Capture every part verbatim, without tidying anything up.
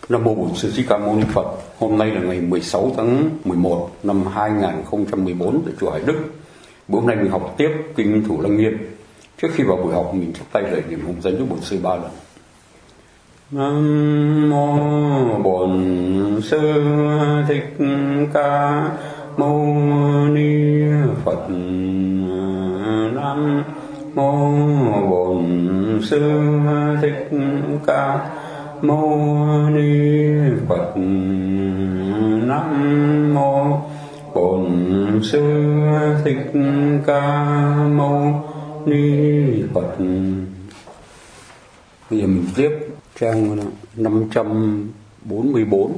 Nam mô Bổn Sư Thích Ca Mâu Ni Phật. Hôm nay là ngày mười sáu tháng mười một năm hai nghìn không trăm mười bốn tại chùa Hải Đức. Bữa nay mình học tiếp kinh Thủ Lăng Nghiêm. Trước khi vào buổi học mình chắp tay lạy niệm hồng danh cho Bổn Sư ba lần. Nam mô Bổn Sư Thích Ca Mâu Ni Phật. Nam mô Bổn Sư Thích Ca Mâu Ni Phật. Nam mô Bổn Sư Thích Ca Mâu Ni Phật. Bây giờ mình tiếp trang năm trăm bốn mươi bốn.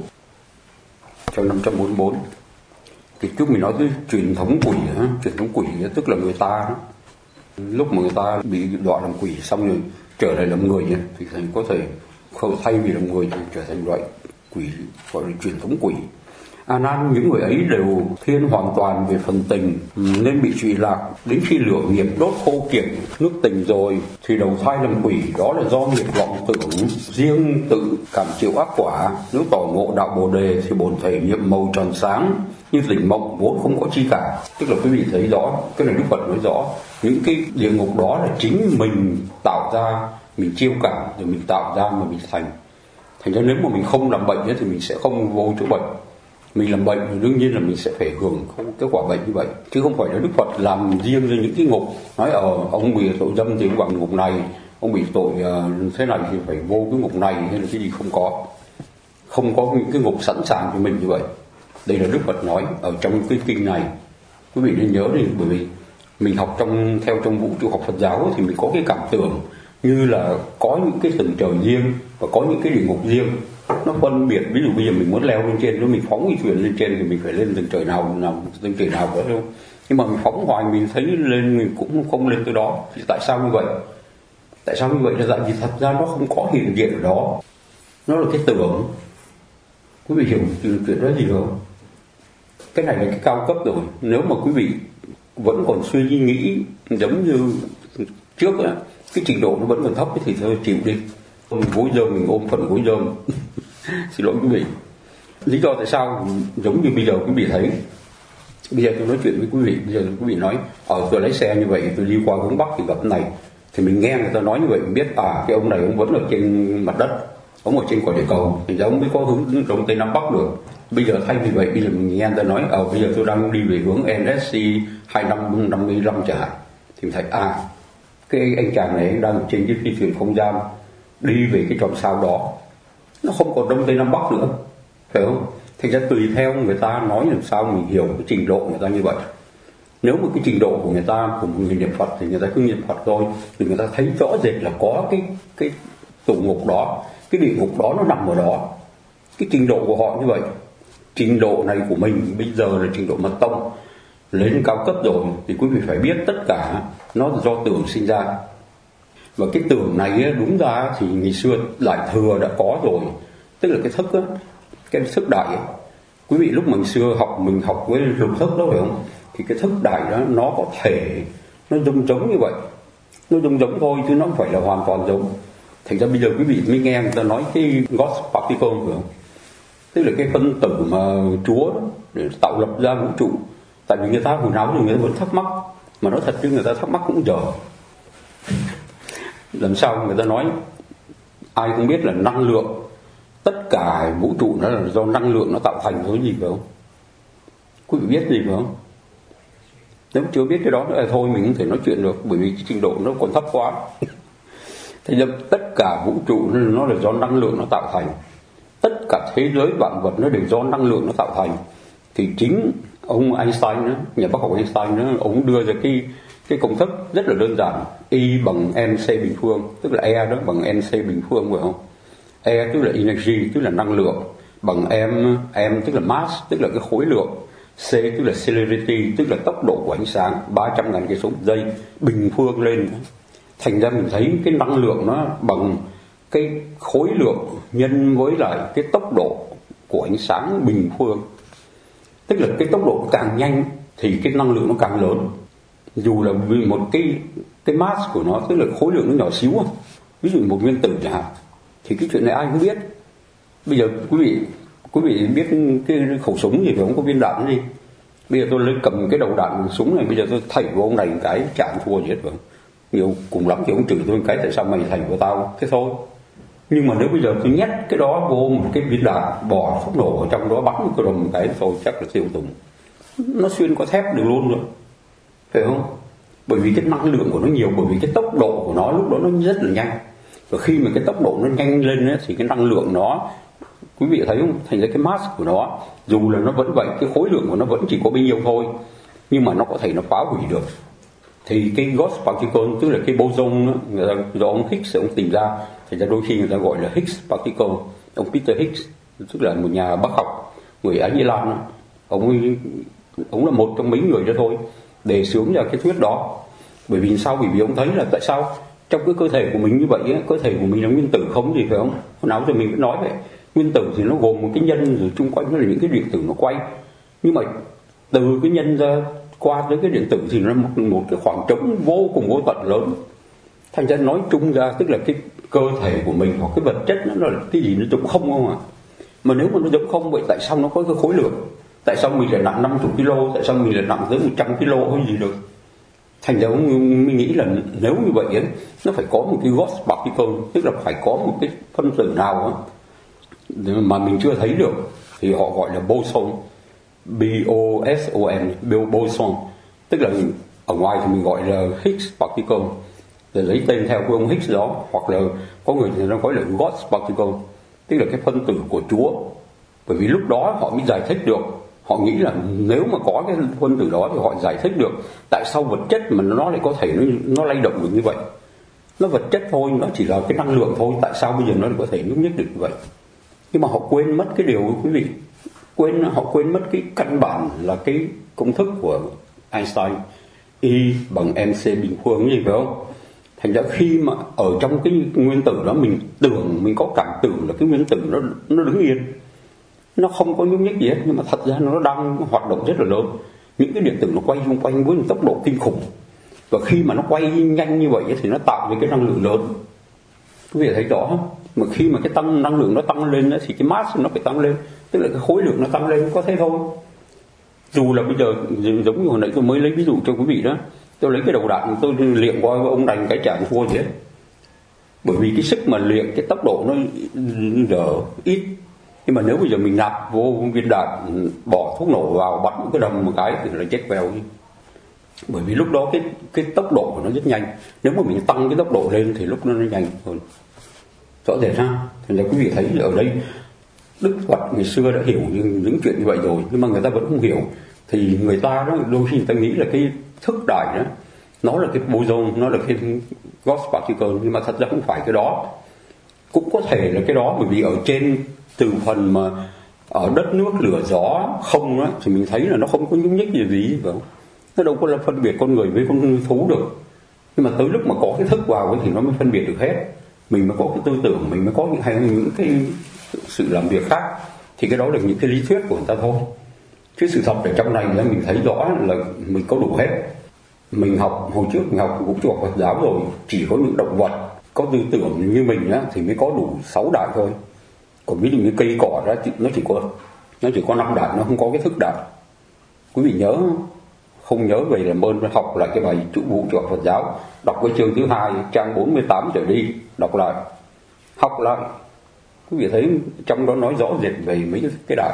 Trang năm trăm bốn mươi bốn. Thì trước mình nói tới truyền thống quỷ, truyền thống quỷ tức là người ta đó, lúc mà người ta bị đọa làm quỷ xong rồi trở lại làm người thì thành có thể không, thay vì làm người thì trở thành loại quỷ gọi là truyền thống quỷ. A Nan, những người ấy đều thiên hoàn toàn về phần tình nên bị trụy lạc, đến khi lửa nghiệp đốt khô kiệt nước tình rồi thì đầu thai làm quỷ. Đó là do nghiệp vọng tưởng riêng tự cảm chịu ác quả. Nếu tỏ ngộ đạo Bồ Đề thì bổn thể nhiệm màu tròn sáng như tỉnh mộng vốn không có chi cả. Tức là quý vị thấy rõ, cái này Đức Phật nói rõ, những cái địa ngục đó là chính mình tạo ra, mình chiêu cảm rồi mình tạo ra mà mình thành. Thành ra nếu mà mình không làm bệnh ấy, thì mình sẽ không vô chỗ bệnh. Mình làm bệnh thì đương nhiên là mình sẽ phải hưởng không cái quả bệnh như vậy, chứ không phải là Đức Phật làm riêng ra những cái ngục nói ờ ông bị tội dâm thì ông bằng ngục này, ông bị tội uh, thế này thì phải vô cái ngục này hay là cái gì. Không có không có những cái ngục sẵn sàng cho mình như vậy. Đây là Đức Phật nói ở trong cái kinh này. Quý vị nên nhớ đi, bởi vì mình học trong theo trong vũ trụ học Phật giáo thì mình có cái cảm tưởng như là có những cái tầng trời riêng và có những cái địa ngục riêng. Nó phân biệt, ví dụ bây giờ mình muốn leo lên trên, nếu mình phóng cái thuyền lên trên thì mình phải lên tầng trời nào nào tầng trời nào đó đâu. Nhưng mà mình phóng hoài mình thấy lên mình cũng không lên tới đó. Thì tại sao như vậy? Tại sao như vậy là tại vì thật ra nó không có hiện diện ở đó. Nó là cái tưởng. Quý vị hiểu chuyện đó gì không? Cái này là cái cao cấp rồi. Nếu mà quý vị vẫn còn suy nghĩ giống như trước á, cái trình độ nó vẫn còn thấp thì thôi chịu đi. Mình gối dơm, mình ôm phần gối dơm. Xin lỗi quý vị. Lý do tại sao giống như bây giờ quý vị thấy, bây giờ tôi nói chuyện với quý vị, bây giờ quý vị nói ờ tôi lái xe như vậy, tôi đi qua hướng Bắc thì gặp này, thì mình nghe người ta nói như vậy mình biết à cái ông này ông vẫn ở trên mặt đất, ông ở trên quả địa cầu, thì ông mới có hướng đông tây nam bắc được. Bây giờ thay vì vậy, bây giờ mình nghe người ta nói ờ bây giờ tôi đang đi về hướng en ét xê hai năm năm mươi lăm chẳng hạn, thì mình thấy à cái anh chàng này đang ở trên cái phi thuyền không gian đi về cái chòm sao đó, nó không còn đông tây nam bắc nữa, phải không? Thành ra tùy theo người ta nói làm sao mình hiểu cái trình độ người ta như vậy. Nếu mà cái trình độ của người ta, của một người niệm Phật thì người ta cứ niệm Phật thôi, thì người ta thấy rõ rệt là có cái cái tù ngục đó, cái địa ngục đó nó nằm ở đó. Cái trình độ của họ như vậy. Trình độ này của mình bây giờ là trình độ mật tông, lên cao cấp rồi thì quý vị phải biết tất cả nó là do tưởng sinh ra. Và cái tưởng này đúng ra thì ngày xưa Đại Thừa đã có rồi, tức là cái thức á, cái thức đại ấy. Quý vị lúc mình xưa học mình học với lục thức đó phải không? Thì cái thức đại đó nó có thể nó giống giống như vậy, nó giống giống thôi chứ nó không phải là hoàn toàn giống. Thành ra bây giờ quý vị mới nghe người ta nói cái God particle phải không? Tức là cái phân tử mà Chúa đó, để tạo lập ra vũ trụ. Tại vì người ta hồi nào thì người ta vẫn thắc mắc, mà nói thật chứ người ta thắc mắc cũng dở. Làm sao người ta nói ai cũng biết là năng lượng, tất cả vũ trụ nó là do năng lượng nó tạo thành thôi gì phải không? Quý vị biết gì phải không? Nếu chưa biết cái đó nữa là thôi mình không thể nói chuyện được, bởi vì cái trình độ nó còn thấp quá. Thế nên tất cả vũ trụ nó là do năng lượng nó tạo thành, tất cả thế giới vạn vật nó đều do năng lượng nó tạo thành. Thì chính ông Einstein đó, nhà bác học Einstein đó, ông đưa ra cái cái công thức rất là đơn giản, E bằng mc bình phương, tức là E đó bằng mc bình phương phải không? E tức là energy, tức là năng lượng, bằng m, m tức là mass, tức là cái khối lượng, c tức là celerity, tức là tốc độ của ánh sáng, ba trăm ngàn cây số một giây bình phương lên. Thành ra mình thấy cái năng lượng nó bằng cái khối lượng nhân với lại cái tốc độ của ánh sáng bình phương. Tức là cái tốc độ càng nhanh thì cái năng lượng nó càng lớn. Dù là vì một cái cái mass của nó, tức là khối lượng nó nhỏ xíu, ví dụ một nguyên tử chẳng hạn, thì cái chuyện này ai cũng biết. Bây giờ quý vị quý vị biết cái khẩu súng gì phải không, có viên đạn gì. Bây giờ tôi lấy cầm cái đầu đạn súng này, bây giờ tôi thảy vào ông này một cái chạm thua gì hết vậy. Nhiều cùng lắm thì ông chửi tôi một cái, tại sao mày thảy vào tao, thế thôi. Nhưng mà nếu bây giờ tôi nhét cái đó vô một cái viên đạn bỏ thuốc nổ ở trong đó, bắn một cái đùng một cái thôi chắc là tiêu tùng, nó xuyên qua thép được luôn rồi, phải không? Bởi vì cái năng lượng của nó nhiều, bởi vì cái tốc độ của nó lúc đó nó rất là nhanh, và khi mà cái tốc độ nó nhanh lên ấy, thì cái năng lượng nó, quý vị thấy không, thành ra cái mass của nó dù là nó vẫn vậy, cái khối lượng của nó vẫn chỉ có bấy nhiêu thôi, nhưng mà nó có thể nó phá hủy được. Thì cái ghost particle tức là cái boson đó, người ta, do ông Higgs ông tìm ra, thành ra đôi khi người ta gọi là Higgs particle. Ông Peter Higgs tức là một nhà bác học người Ái Nhĩ Lan đó. ông ông là một trong mấy người đó thôi đề xướng ra cái thuyết đó. Bởi vì sao? Bởi vì ông thấy là tại sao trong cái cơ thể của mình như vậy ấy, cơ thể của mình là nguyên tử không gì phải không? Hồi nào giờ mình vẫn nói vậy, nguyên tử thì nó gồm một cái nhân, rồi chung quanh nó là những cái điện tử nó quay, nhưng mà từ cái nhân ra qua tới cái điện tử thì nó là một, một cái khoảng trống vô cùng vô tận lớn. Thành ra nói chung ra tức là cái cơ thể của mình hoặc cái vật chất nó là cái gì nó trống không không à. Mà nếu mà nó trống không vậy tại sao nó có cái khối lượng? Tại sao mình lại nặng năm mươi ki lô? Tại sao mình lại nặng tới một trăm ki lô hay gì được? Thành ra mình nghĩ là nếu như vậy ấy, nó phải có một cái ghost particle, tức là phải có một cái phân tử nào ấy, mà mình chưa thấy được, thì họ gọi là boson, B O S O N, boson, tức là ở ngoài thì mình gọi là Higgs particle, để lấy tên theo của ông Higgs đó, hoặc là có người thì nó gọi là ghost particle, tức là cái phân tử của Chúa. Bởi vì lúc đó họ mới giải thích được, họ nghĩ là nếu mà có cái phân tử đó thì họ giải thích được tại sao vật chất mà nó lại có thể nó, nó lay động được như vậy. Nó vật chất thôi, nó chỉ là cái năng lượng thôi, tại sao bây giờ nó lại có thể nhúc nhích được như vậy? Nhưng mà họ quên mất cái điều quý vị, quên họ quên mất cái căn bản là cái công thức của Einstein, E bằng mc bình phương gì phải không? Thành ra khi mà ở trong cái nguyên tử đó mình tưởng, mình có cảm tưởng là cái nguyên tử nó nó đứng yên, nó không có nhúc nhích gì hết, nhưng mà thật ra nó đang hoạt động rất là lớn. Những cái điện tử nó quay xung quanh với một tốc độ kinh khủng, và khi mà nó quay nhanh như vậy thì nó tạo ra cái năng lượng lớn. Quý vị thấy rõ không? Mà khi mà cái tăng năng lượng nó tăng lên thì cái mass nó phải tăng lên, tức là cái khối lượng nó tăng lên, có thế thôi. Dù là bây giờ giống như hồi nãy tôi mới lấy ví dụ cho quý vị đó, tôi lấy cái đầu đạn tôi liệng qua ông đành cái chạm thua gì hết. Bởi vì cái sức mà liệng cái tốc độ nó giờ ít, nhưng mà nếu bây giờ mình nạp vô viên đạn, bỏ thuốc nổ vào, bắn cái đầm một cái thì là chết vèo đi. Bởi vì lúc đó cái cái tốc độ của nó rất nhanh, nếu mà mình tăng cái tốc độ lên thì lúc nó nó nhanh hơn. Rõ rệt ha. Thì là quý vị thấy ở đây Đức Phật ngày xưa đã hiểu những, những chuyện như vậy rồi, nhưng mà người ta vẫn không hiểu. Thì người ta đó đôi khi người ta nghĩ là cái thức đại đó nó là cái boson, nó là cái ghost particle, nhưng mà thật ra không phải cái đó. Cũng có thể là cái đó, bởi vì ở trên từ phần mà ở đất nước lửa gió không đó, thì mình thấy là nó không có nhúc nhích gì gì phải không? Nó đâu có là phân biệt con người với con thú được. Nhưng mà tới lúc mà có cái thức vào thì nó mới phân biệt được hết. Mình mới có cái tư tưởng, mình mới có những hay những cái sự làm việc khác, thì cái đó là những cái lý thuyết của người ta thôi. Chứ sự thật ở trong này là mình thấy rõ là mình có đủ hết. Mình học hồi trước mình học cũng thuộc Phật giáo rồi, chỉ có những động vật có tư tưởng như mình á thì mới có đủ sáu đại thôi. Còn ví dụ như cây cỏ đó nó chỉ có nó chỉ có năm đại, nó không có cái thức đại. Quý vị nhớ không? Không nhớ về làm ơn học lại cái bài trụ vụ cho Phật giáo, đọc cái chương thứ hai trang bốn mươi tám trở đi, đọc lại, học lại. Quý vị thấy trong đó nói rõ rệt về mấy cái đại.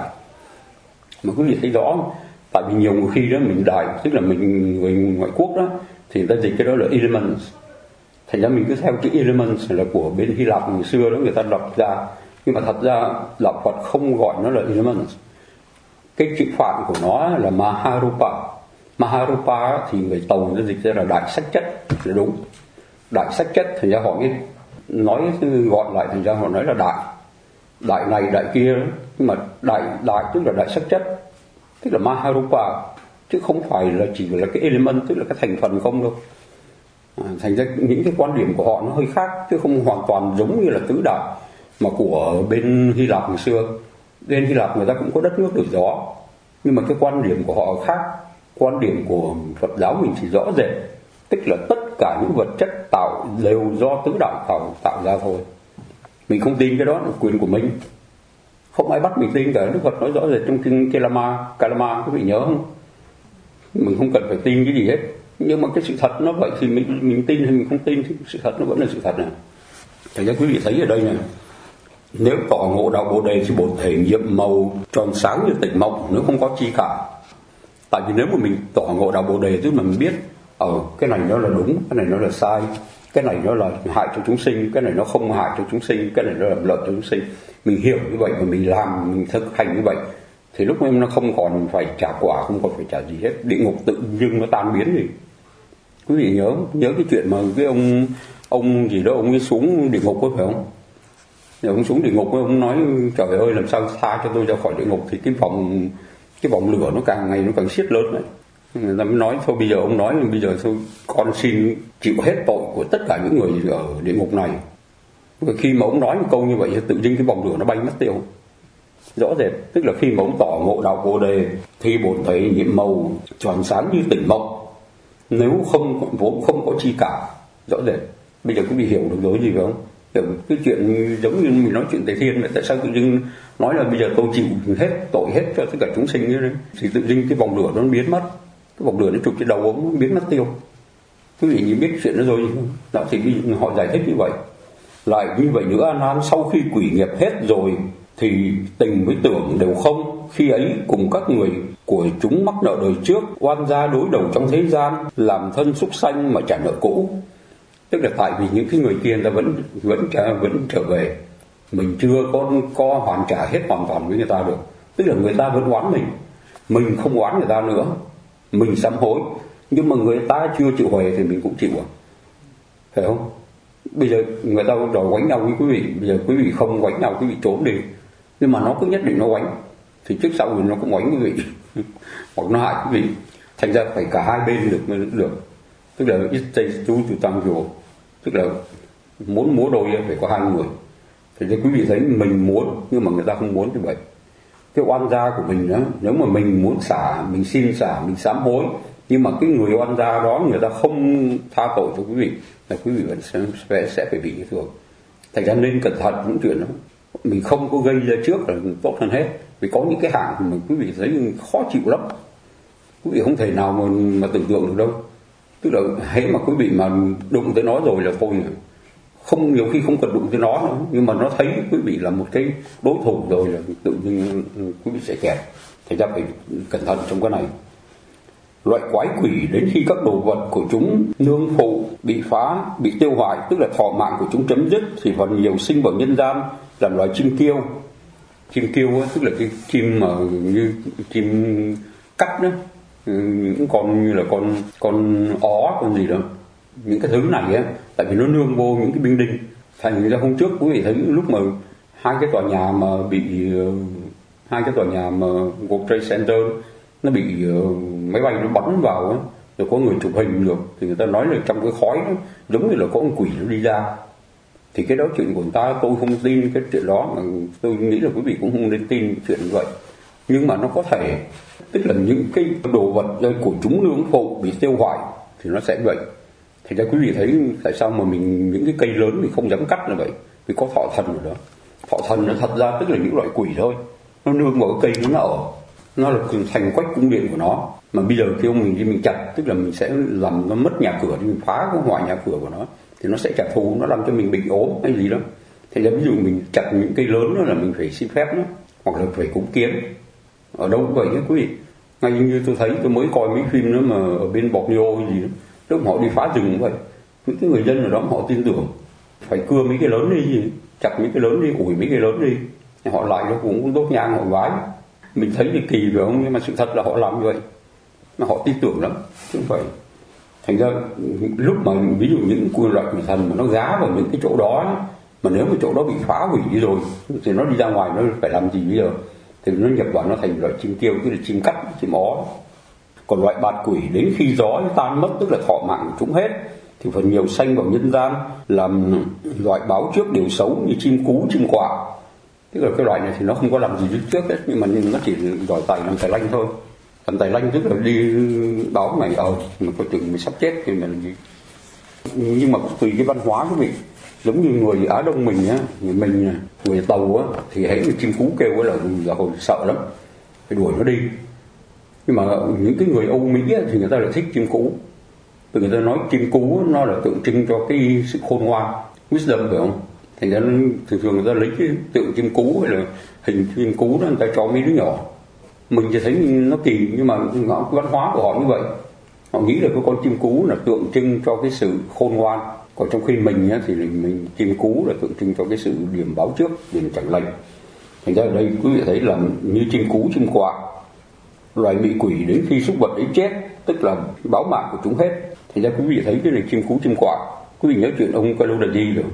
Mà quý vị thấy rõ, tại vì nhiều người khi đó mình đại, tức là mình người ngoại quốc đó, thì người ta dịch cái đó là elements. Thành ra mình cứ theo chữ elements là của bên Hy Lạp ngày xưa đó người ta đọc ra, nhưng mà thật ra đạo Phật không gọi nó là elements. Cái chữ Phạn của nó là Maharupa. Maharupa thì người Tàu người ta dịch ra là đại sắc chất, là đúng. Đại sắc chất, thành ra họ mới nói gọn lại, thành ra họ nói là đại. Đại này, đại kia, nhưng mà đại đại tức là đại sắc chất, tức là Maharupa, chứ không phải là chỉ là cái element, tức là cái thành phần không đâu. À, thành ra những cái quan điểm của họ nó hơi khác, chứ không hoàn toàn giống như là tứ đại mà của bên Hy Lạp ngày xưa. Bên Hy Lạp người ta cũng có đất nước lửa gió, nhưng mà cái quan điểm của họ khác. Quan điểm của Phật giáo mình chỉ rõ rệt, tức là tất cả những vật chất tạo đều do tứ đại tạo tạo ra thôi. Mình không tin cái đó là quyền của mình. Không ai bắt mình tin cả. Đức Phật nói rõ rệt trong kinh Kalama, Kalama, quý vị nhớ không? Mình không cần phải tin cái gì hết. Nhưng mà cái sự thật nó vậy thì mình, mình tin hay mình không tin thì sự thật nó vẫn là sự thật này. Thật ra quý vị thấy ở đây này, nếu tỏ ngộ đạo Bồ Đề thì bổn thể nhiệm màu tròn sáng như tỉnh mộng, nếu không có chi cả. Tại vì nếu mà mình tỏ ngộ đạo Bồ Đề tức là mình biết ở ờ, cái này nó là đúng, cái này nó là sai, cái này nó là hại cho chúng sinh, cái này nó không hại cho chúng sinh, cái này nó làm lợi cho chúng sinh. Mình hiểu như vậy và mình làm, mình thực hành như vậy thì lúc em nó không còn phải trả quả, không còn phải trả gì hết, địa ngục tự dưng nó tan biến đi. Quý vị nhớ nhớ cái chuyện mà cái ông ông gì đó ông ấy xuống địa ngục có phải không? Rồi ông xuống địa ngục ông nói trời ơi làm sao tha cho tôi ra khỏi địa ngục, thì cái vòng cái vòng lửa nó càng ngày nó càng siết lớn đấy. Người ta mới nói thôi bây giờ ông nói bây giờ thôi con xin chịu hết tội của tất cả những người ở địa ngục này. Và khi mà ông nói một câu như vậy tự nhiên cái vòng lửa nó bay mất tiêu. Rõ rệt, tức là khi mà ông tỏ ngộ đạo Bồ Đề thì bổn thể nhiệm màu tròn sáng như tỉnh mộng, nếu không vốn không có chi cả. Rõ rệt. Bây giờ quý vị hiểu được rồi gì phải không? Hiểu cái chuyện giống như mình nói chuyện Tề Thiên này, tại sao tự nhiên nói là bây giờ tôi chịu hết tội hết cho tất cả chúng sinh như thế, thì tự nhiên cái vòng lửa nó biến mất, cái vòng lửa nó chụp trên đầu ông nó biến mất tiêu. Quý vị nhìn biết chuyện đó rồi gì không? Đó thì họ giải thích như vậy. Lại như vậy nữa, A Nan, sau khi quỷ nghiệp hết rồi thì tình với tưởng đều không. Khi ấy cùng các người của chúng mắc nợ đời trước, oan gia đối đầu trong thế gian, làm thân súc sanh mà trả nợ cũ. Tức là tại vì những cái người kia người ta vẫn vẫn trả, vẫn trở về, mình chưa có có hoàn trả hết hoàn toàn với người ta được. Tức là người ta vẫn oán mình, mình không oán người ta nữa, mình sám hối, nhưng mà người ta chưa chịu huề thì mình cũng chịu à, phải không? Bây giờ người ta đòi quánh nhau với quý vị, bây giờ quý vị không quánh nhau, quý vị trốn đi, nhưng mà nó cứ nhất định nó quánh thì trước sau thì nó cũng quánh quý vị hoặc nó hại quý vị. Thành ra phải cả hai bên được mới được. Tức là it takes two to tango, tức là muốn múa đôi phải có hai người. Thì quý vị thấy mình muốn nhưng mà người ta không muốn như vậy. Cái oan gia của mình đó, nếu mà mình muốn xả, mình xin xả, mình sám hối, nhưng mà cái người oan gia đó người ta không tha tội cho quý vị, là quý vị vẫn sẽ, sẽ, sẽ phải bị như thường. Thành ra nên cẩn thận những chuyện đó. Mình không có gây ra trước là tốt hơn hết. Vì có những cái hạng mà quý vị thấy khó chịu lắm, quý vị không thể nào mà, mà tưởng tượng được đâu. Tức là hễ mà quý vị mà đụng tới nó rồi là thôi, không, nhiều khi không cần đụng tới nó nữa, nhưng mà nó thấy quý vị là một cái đối thủ rồi là tự nhiên quý vị sẽ kẹt. Thành ra phải cẩn thận trong cái này. Loại quái quỷ đến khi các đồ vật của chúng nương phụ bị phá, bị tiêu hoại, tức là thọ mạng của chúng chấm dứt, thì phần nhiều sinh vào nhân gian làm loài chim kiêu. Chim kiêu ấy, tức là cái chim mà như chim cắt đó, những con như là con con ó, con gì đó, những cái thứ này á, tại vì nó nương vô những cái binh đinh. Thành ra hôm trước quý vị thấy lúc mà hai cái tòa nhà mà bị hai cái tòa nhà mà World Trade Center nó bị uh, máy bay nó bắn vào á, rồi có người chụp hình được, thì người ta nói là trong cái khói đó, giống như là có con quỷ nó đi ra. Thì cái đó chuyện của người ta, tôi không tin cái chuyện đó, mà tôi nghĩ là quý vị cũng không nên tin chuyện như vậy. Nhưng mà nó có thể, tức là những cái đồ vật của chúng nương phụ bị tiêu hoại thì nó sẽ vậy. Thì ra quý vị thấy tại sao mà mình những cái cây lớn mình không dám cắt là vậy, vì có thọ thần rồi đó. Thọ thần nó thật ra tức là những loại quỷ thôi, nó nương vào cái cây nó ở, nó là thành quách cung điện của nó. Mà bây giờ khi ông mình đi mình chặt, tức là mình sẽ làm nó mất nhà cửa, thì mình phá cái hoại nhà cửa của nó, thì nó sẽ trả thù, nó làm cho mình bị ốm hay gì đó. Thì ví dụ mình chặt những cây lớn đó là mình phải xin phép đó, hoặc là phải cúng kiến. Ở đâu cũng vậy nhé quý vị. Ngay như tôi thấy, tôi mới coi mấy phim đó mà ở bên Borneo hay gì đó, lúc họ đi phá rừng cũng vậy, những cái người dân ở đó họ tin tưởng phải cưa mấy cái lớn đi gì, chặt mấy cái lớn đi, ủi mấy cái lớn đi, họ lại nó cũng đốt nhang họ vái. Mình thấy thì kỳ phải không, nhưng mà sự thật là họ làm như vậy, mà họ tin tưởng lắm chứ không phải. Thành ra lúc mà ví dụ những quyền loại quỷ thần mà nó gá vào những cái chỗ đó, mà nếu mà chỗ đó bị phá hủy đi rồi thì nó đi ra ngoài nó phải làm gì bây giờ? Thì nó nhập vào nó thành loại chim kêu, tức là chim cắt, chim ó. Còn loại bạt quỷ đến khi gió tan mất, tức là thọ mạng của chúng hết, thì phần nhiều sanh vào nhân gian làm loại báo trước điều xấu như chim cú, chim quạ. Tức là cái loại này thì nó không có làm gì trước hết, nhưng mà nó chỉ giỏi tài làm tài lanh thôi. Làm tài lanh tức là đi báo mày ờ mà coi chừng mày sắp chết thì mày làm gì. Nhưng mà cũng tùy cái văn hóa của mình. Giống như người Á Đông mình á, người mình người Tàu á thì hễ người chim cú kêu là là hồi sợ lắm, phải đuổi nó đi. Nhưng mà những cái người Âu Mỹ á, thì người ta lại thích chim cú, vì người ta nói chim cú nó là tượng trưng cho cái sự khôn ngoan, wisdom, phải không? Thành ra thường thường người ta lấy cái tượng chim cú hay là hình chim cú đó người ta cho mấy đứa nhỏ. Mình chỉ thấy nó kỳ, nhưng mà văn hóa của họ như vậy, họ nghĩ là cái con chim cú là tượng trưng cho cái sự khôn ngoan. Còn trong khi mình á, thì mình chim cú là tượng trưng cho cái sự điềm báo trước, điềm chẳng lành. Thành ra ở đây quý vị thấy là như chim cú, chim quạ, loài mị quỷ đến khi súc vật ấy chết, tức là báo mạng của chúng hết. Thành ra quý vị thấy cái này chim cú, chim quạ. Quý vị nhớ chuyện ông Kaludadi rồi?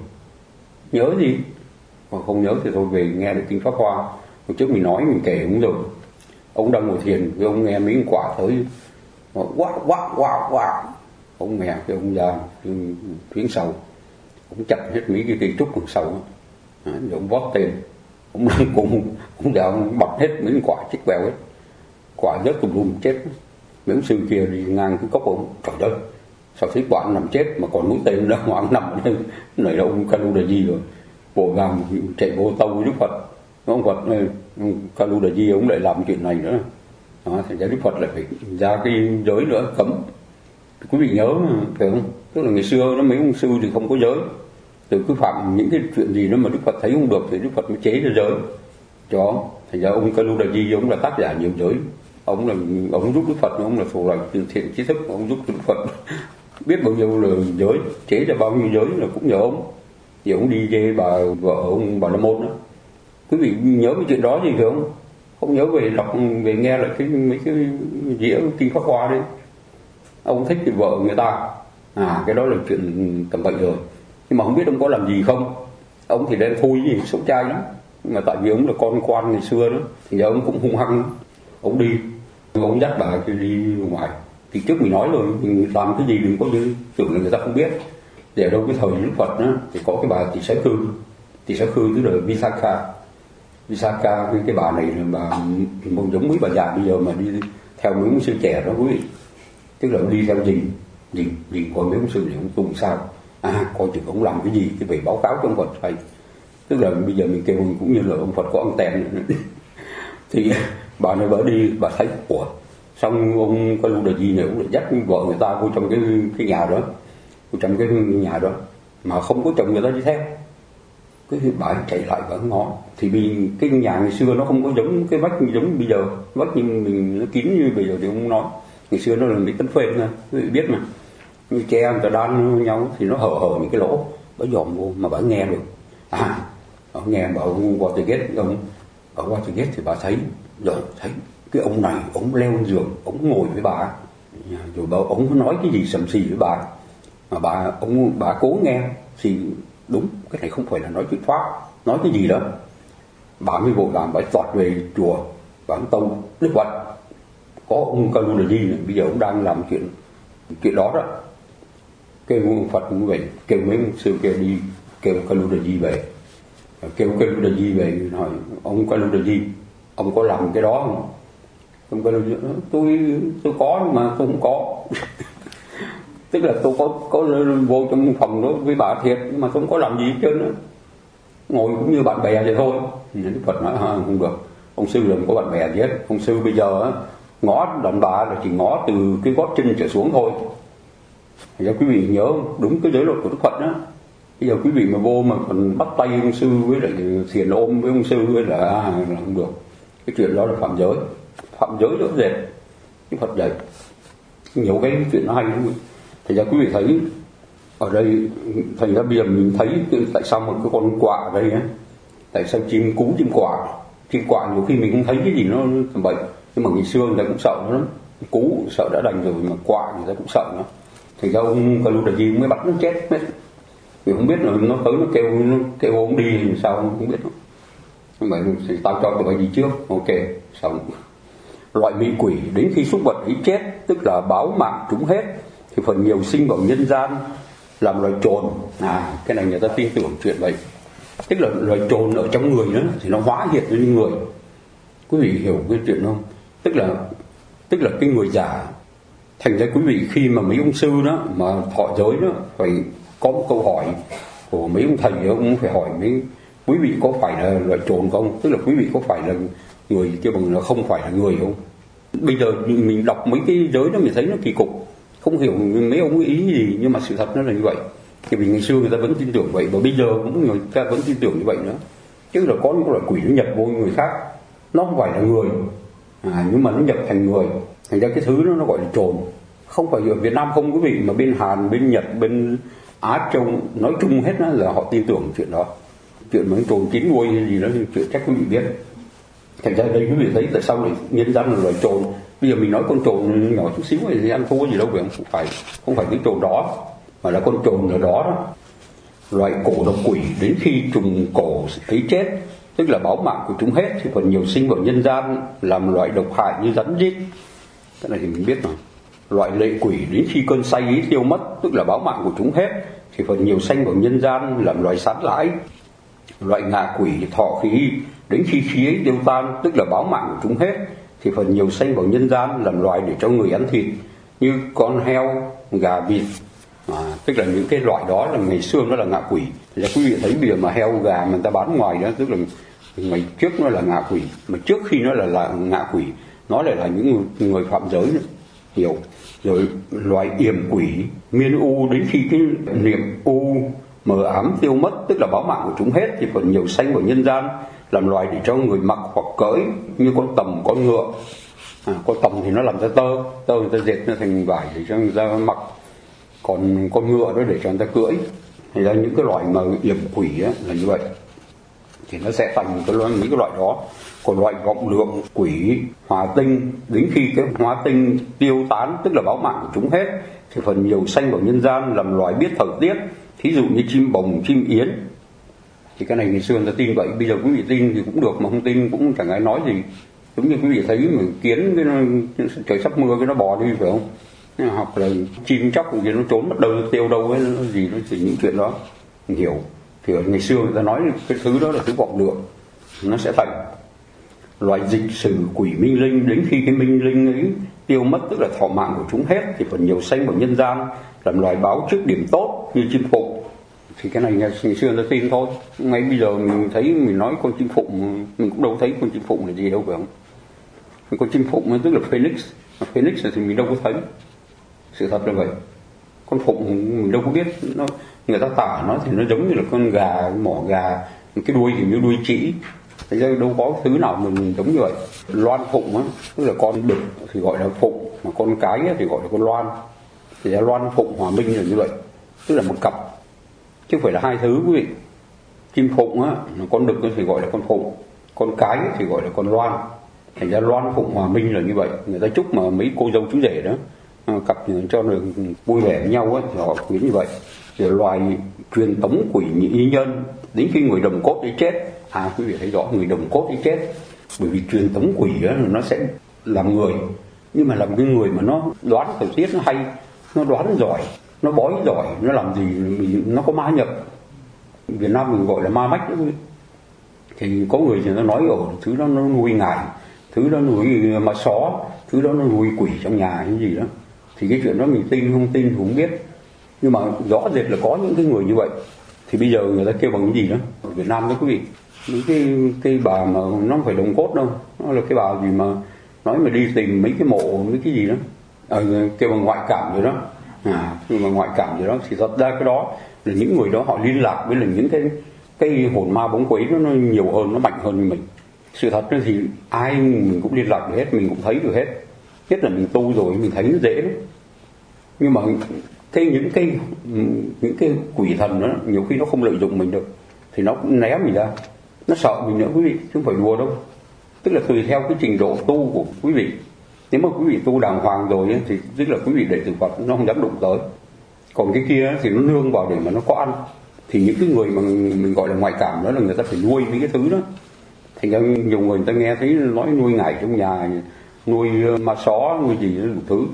Nhớ gì? Mà không nhớ thì thôi về nghe được kinh Pháp Hoa. Hồi trước mình nói, mình kể ông rồi. Ông đang ngồi thiền, cái ông nghe mấy con quạ tới, quạ quạ quạ quạ. Ông nghe cái ông ra phiến sầu, ông chặt hết mấy cái cây trúc con sầu, rồi ông vót tên, ông đang cùng, ông ra ông bật hết mấy con quả chết quèo hết, quả rớt tùm lum chết. Mấy ông sư kia đi ngang cái cốc ông, trời đất, sao thấy quả nằm chết mà còn mũi tên đang hoảng nằm ở đây, này là ông Kaludadi rồi, vội vàng chạy vô tâu với Đức Phật. Ông Phật này, ông Kaludadi ông lại làm chuyện này nữa, đó, thành ra Đức Phật lại phải ra cái giới nữa cấm. Quý vị nhớ phải không? Tức là ngày xưa nó mấy ông sư thì không có giới, từ cứ phạm những cái chuyện gì đó mà Đức Phật thấy không được thì Đức Phật mới chế ra giới cho. Thành ra ông Kaludadi ông là tác giả nhiều giới, ông là ông giúp Đức Phật, ông là thuộc loại từ thiện trí thức, ông giúp Đức Phật biết bao nhiêu là giới, chế ra bao nhiêu giới là cũng nhờ ông. Thì ông đi dê bà vợ ông Bà La Môn đó. Quý vị nhớ cái chuyện đó gì phải không? Không nhớ về đọc về nghe lại cái mấy cái dĩa kinh Pháp Hoa đấy. Ông thích thì vợ người ta, à cái đó là chuyện tầm bậy rồi. Nhưng mà không biết ông có làm gì không. Ông thì đen thui gì, xấu trai lắm. Nhưng mà tại vì ông là con quan ngày xưa đó, thì giờ ông cũng hung hăng. Ông đi, ông dắt bà đi ngoài. Thì trước mình nói rồi, mình làm cái gì đừng có như tưởng là người ta không biết. Để đâu cái thời Đức Phật đó, thì có cái bà Tỳ Xá Khư. Tỳ Xá Khư tức là Visakha. Visakha, cái, cái bà này là bà một giống mấy bà già bây giờ mà đi theo mấy ông sư trẻ đó quý vị. Tức là ông đi theo gì, gì, gì coi mấy ông sư này ông tung sao. À, coi chừng ông làm cái gì thì phải báo cáo cho ông Phật thầy. Tức là bây giờ mình kêu cũng như là ông Phật có anten nữa. Thì bà này bà đi, bà thấy, ủa, xong ông Kaludadi này cũng lại dắt vợ người ta vô trong cái, cái nhà đó, vô trong cái nhà đó, mà không có chồng người ta đi theo. Cái bà chạy lại và ngó, thì vì cái nhà ngày xưa nó không có giống cái vách giống bây giờ, vách như mình nó kín như bây giờ thì không nói. Ngày xưa nó là mấy tấm phên thôi, quý vị biết mà, như tre người ta đan nhau thì nó hở hở những cái lỗ, bà dòm vô mà bà nghe được. À, bà nghe bà ông Watergate, ông ở Watergate thì bà thấy, rồi thấy cái ông này, ông leo lên giường, ông ngồi với bà, rồi bà ông nói cái gì sầm xì với bà, mà bà ông bà cố nghe thì đúng cái này không phải là nói chuyện pháp, nói cái gì đó. Bà mới vội vàng bà toạt về chùa, bà tâu Đức Phật có ông Kaludadi này, bây giờ ông đang làm chuyện chuyện đó đó. Kêu ông Phật cũng vậy, kêu mấy ông sư kia đi kêu Kaludadi về, kêu Kaludadi về hỏi ông Kaludadi, ông có làm cái đó không? Ông Kaludadi tôi tôi có nhưng mà tôi không có. Tức là tôi có có vô trong phòng đó với bà thiệt, nhưng mà tôi không có làm gì hết trơn nữa, ngồi cũng như bạn bè vậy thôi. Đức Phật nói à, không được, ông sư đừng có bạn bè gì hết. Ông sư bây giờ á, ngó đàn bà là chỉ ngó từ cái gót chân trở xuống thôi. Thì quý vị nhớ đúng cái giới luật của Đức Phật đó. Bây giờ quý vị mà vô mà còn bắt tay ông sư với lại thiền ôm với ông sư với là, à, là không được. Cái chuyện đó là phạm giới, phạm giới rõ rệt. Đức Phật dạy nhiều cái chuyện nó hay lắm. Thì ra quý vị thấy ở đây, thành ra bây giờ mình thấy tại sao một cái con quạ ở đây á, tại sao chim cú, chim quạ, chim quạ nhiều khi mình không thấy cái gì nó tầm bậy, nhưng mà ngày xưa người ta cũng sợ nó lắm. Cú sợ đã đành rồi mà quạ người ta cũng sợ nó. Thành ra ông Kaludadi mới bắt nó chết hết. Vì không biết là nó tới nó kêu nó kêu ông đi thì sao không biết. Nhưng mà thì tao cho tụi bay đi trước, ok, xong. Loại mị quỷ đến khi súc vật ấy chết, tức là báo mạng chúng hết, thì phần nhiều sinh vào nhân gian làm loài trồn. À, cái này người ta tin tưởng chuyện vậy. Tức là loài trồn ở trong người nữa thì nó hóa hiện như người. Quý vị hiểu cái chuyện không? Tức là tức là cái người già. Thành ra quý vị khi mà mấy ông sư đó mà thọ giới đó phải có một câu hỏi của mấy ông thầy ông phải hỏi mấy quý vị có phải là loại trồn không, tức là quý vị có phải là người kia bằng là không phải là người không. Bây giờ mình đọc mấy cái giới đó mình thấy nó kỳ cục, không hiểu mấy ông ý gì, nhưng mà sự thật nó là như vậy. Thì vì ngày xưa người ta vẫn tin tưởng vậy, và bây giờ cũng người ta vẫn tin tưởng như vậy nữa. Chứ là có những loại quỷ nó nhập vô người khác, nó không phải là người, à, nhưng mà nó nhập thành người, thành ra cái thứ đó nó gọi là trồn. Không phải ở Việt Nam không quý vị, mà bên Hàn, bên Nhật, bên Á Châu nói chung hết đó là họ tin tưởng chuyện đó. Chuyện mấy trồn chín đuôi hay gì đó thì chuyện chắc quý vị biết. Thành ra đây quý vị thấy tại sao lại nhân dân là loài trồn. Bây giờ mình nói con trồn nhỏ chút xíu thì ăn thua gì đâu, vậy không phải không phải cái trồn đó, mà là con trồn ở đó đó. Loại cổ độc quỷ đến khi trùng cổ thấy chết, tức là báo mạng của chúng hết, thì còn nhiều sinh vào nhân gian làm loại độc hại như rắn rít. Cái này thì mình biết rồi. Loại lệ quỷ đến khi cơn say ý tiêu mất, tức là báo mạng của chúng hết, thì phần nhiều sanh vào nhân gian làm loài sán lãi. Loại ngạ quỷ thọ khí đến khi khí ấy tiêu tan, tức là báo mạng của chúng hết, thì phần nhiều sanh vào nhân gian làm loài để cho người ăn thịt, như con heo, gà, vịt. À, tức là những cái loại đó là ngày xưa nó là ngạ quỷ. Thì quý vị thấy bây giờ mà heo gà mà người ta bán ngoài đó, tức là ngày trước nó là ngạ quỷ, mà trước khi nó là, là ngạ quỷ, nó lại là những người, người phạm giới nữa. Hiểu. Rồi loại yểm quỷ miên u đến khi cái niệm u mờ ám tiêu mất, tức là báo mạng của chúng hết, thì phần nhiều sanh vào nhân gian làm loài để cho người mặc hoặc cưỡi, như con tầm, con ngựa. À, con tầm thì nó làm ra tơ, tơ người ta dệt nó thành vải để cho người ta mặc, còn con ngựa đó để cho người ta cưỡi. Thì ra những cái loại mà yểm quỷ á, là như vậy, thì nó sẽ thành cái loại, những cái loại đó. Còn loại vọng lượng quỷ hóa tinh đến khi cái hóa tinh tiêu tán, tức là báo mạng của chúng hết, thì phần nhiều sanh vào nhân gian làm loài biết thời tiết, thí dụ như chim bồng, chim yến. Thì cái này ngày xưa người ta tin vậy, bây giờ quý vị tin thì cũng được, mà không tin cũng chẳng ai nói gì. Giống như quý vị thấy mà kiến cái nó, trời sắp mưa cái nó bò đi phải không, hoặc là chim chóc thì nó trốn mất đâu, tiêu đâu ấy, nó gì nó chỉ những chuyện đó mình hiểu. Thì ở ngày xưa người ta nói cái thứ đó là thứ vọng lượng, nó sẽ thành. Loại dịch sử quỷ minh linh đến khi cái minh linh ấy tiêu mất, tức là thọ mạng của chúng hết, thì phần nhiều sanh vào nhân gian làm loài báo trước điểm tốt như chim phụng. Thì cái này ngày xưa người ta tin thôi. Ngay bây giờ mình thấy mình nói con chim phụng, mình cũng đâu thấy con chim phụng là gì đâu phải không. Con chim phụng tức là phoenix, phoenix thì mình đâu có thấy. Sự thật là vậy. Con phụng mình đâu có biết, nó người ta tả nó thì nó giống như là con gà, mỏ gà, cái đuôi thì như đuôi trĩ. Thế ra đâu có thứ nào mình giống như vậy. Loan phụng á, tức là con đực thì gọi là phụng, mà con cái thì gọi là con loan. Thì ra loan phụng hòa minh là như vậy, tức là một cặp, chứ không phải là hai thứ quý vị. Chim phụng á, con đực thì gọi là con phụng, con cái thì gọi là con loan. Thành ra loan phụng hòa minh là như vậy. Người ta chúc mà mấy cô dâu chú rể đó cặp cho được vui vẻ với nhau á, thì họ khuyến như vậy. Rồi loài truyền tống quỷ nhị nhân đến khi người đồng cốt ấy chết. À quý vị thấy rõ, người đồng cốt ấy chết, bởi vì truyền tống quỷ đó nó sẽ làm người, nhưng mà làm cái người mà nó đoán thời tiết nó hay, nó đoán giỏi, nó bói giỏi, nó làm gì nó có ma nhập. Việt Nam mình gọi là ma mách đó. Thì có người thì nó nói ở thứ đó nó nuôi ngải, thứ đó nuôi ma só, thứ đó nó nuôi quỷ trong nhà hay gì đó. Thì cái chuyện đó mình tin không tin thì không biết, nhưng mà rõ rệt là có những cái người như vậy. Thì bây giờ người ta kêu bằng cái gì đó ở Việt Nam đó quý vị, những cái cái bà mà nó không phải đồng cốt đâu, nó là cái bà gì mà nói mà đi tìm mấy cái mộ mấy cái gì đó, à, kêu bằng ngoại cảm rồi đó. À, nhưng mà ngoại cảm rồi đó thì thật ra cái đó là những người đó họ liên lạc với là những cái cái hồn ma bóng quấy nó, nó nhiều hơn, nó mạnh hơn mình. Sự thật thì ai mình cũng liên lạc được hết, mình cũng thấy được hết, nhất là mình tu rồi mình thấy nó dễ lắm. Nhưng mà cái những cái những cái quỷ thần đó nhiều khi nó không lợi dụng mình được, thì nó cũng né mình ra, nó sợ mình nữa quý vị, chứ không phải đùa đâu. Tức là tùy theo cái trình độ tu của quý vị. Nếu mà quý vị tu đàng hoàng rồi ấy, thì tức là quý vị đệ tử Phật nó không dám đụng tới. Còn cái kia thì nó nương vào để mà nó có ăn. Thì những cái người mà mình gọi là ngoại cảm đó là người ta phải nuôi mấy cái thứ đó. Thành ra nhiều người người ta nghe thấy nói nuôi ngải trong nhà, nuôi ma só, nuôi gì đó đủ thứ.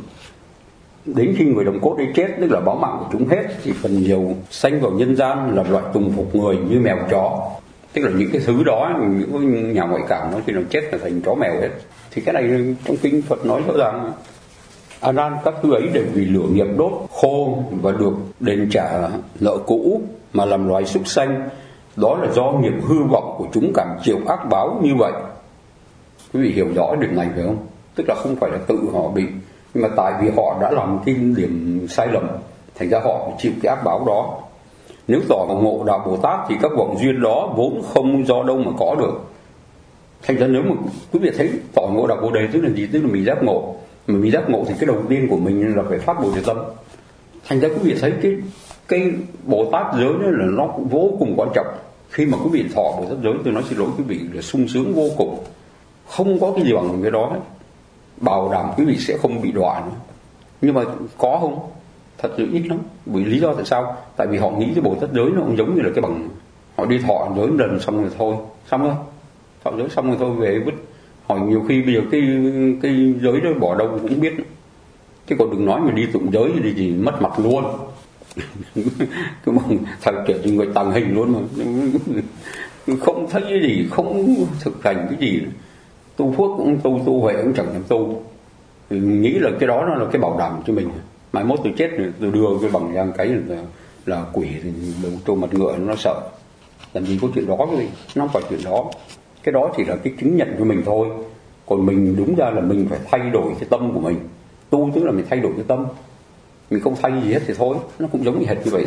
Đến khi người đồng cốt ấy chết, tức là báo mạng của chúng hết, thì phần nhiều sanh vào nhân gian là loại tùng phục người như mèo chó. Tức là những cái thứ đó, những nhà ngoại cảm nó khi nào chết là thành chó mèo hết. Thì cái này trong kinh Phật nói rõ ràng. A nan các thứ ấy đều vì lửa nghiệp đốt khô và được đền trả nợ cũ mà làm loài súc sanh. Đó là do nghiệp hư vọng của chúng cảm chịu ác báo như vậy. Quý vị hiểu rõ điểm này phải không? Tức là không phải là tự họ bị, nhưng mà tại vì họ đã làm cái điểm sai lầm, thành ra họ phải chịu cái ác báo đó. Nếu tỏ ngộ đạo Bồ Tát thì các vọng duyên đó vốn không do đâu mà có được. Thành ra nếu mà quý vị thấy tỏ ngộ đạo Bồ Đề tức là gì? Tức là mình giác ngộ. Mà mình giác ngộ thì cái đầu tiên của mình là phải phát Bồ Đề tâm. Thành ra quý vị thấy cái cái Bồ Tát giới đó là nó cũng vô cùng quan trọng. Khi mà quý vị thọ Bồ Tát giới, tôi nói xin lỗi quý vị, là sung sướng vô cùng. Không có cái gì bằng cái đó hết. Bảo đảm quý vị sẽ không bị đọa nữa. Nhưng mà có không? Thật sự ít lắm. Vì lý do tại sao? Tại vì họ nghĩ cái Bồ Tát giới nó cũng giống như là cái bằng. Họ đi thọ giới lần xong rồi thôi. Xong rồi. Thọ giới xong rồi thôi về vứt. Hỏi nhiều khi bây giờ cái cái giới đó bỏ đâu cũng biết. Chứ còn đừng nói mà đi tụng giới thì gì mất mặt luôn. Cái bằng thật kiểu như người tàng hình luôn mà. Không thấy cái gì, không thực hành cái gì. Tu phước cũng tu, tu huệ cũng chẳng thèm tu. Nghĩ là cái đó nó là cái bảo đảm cho mình. Mai mốt tôi chết rồi tôi đưa cái bằng ra cái là, là quỷ thì trâu mặt ngựa nó sợ. Làm gì có chuyện đó cái gì, nó không phải chuyện đó. Cái đó chỉ là cái chứng nhận cho mình thôi. Còn mình đúng ra là mình phải thay đổi cái tâm của mình. Tu tức là mình thay đổi cái tâm. Mình không thay gì hết thì thôi. Nó cũng giống như hệt như vậy.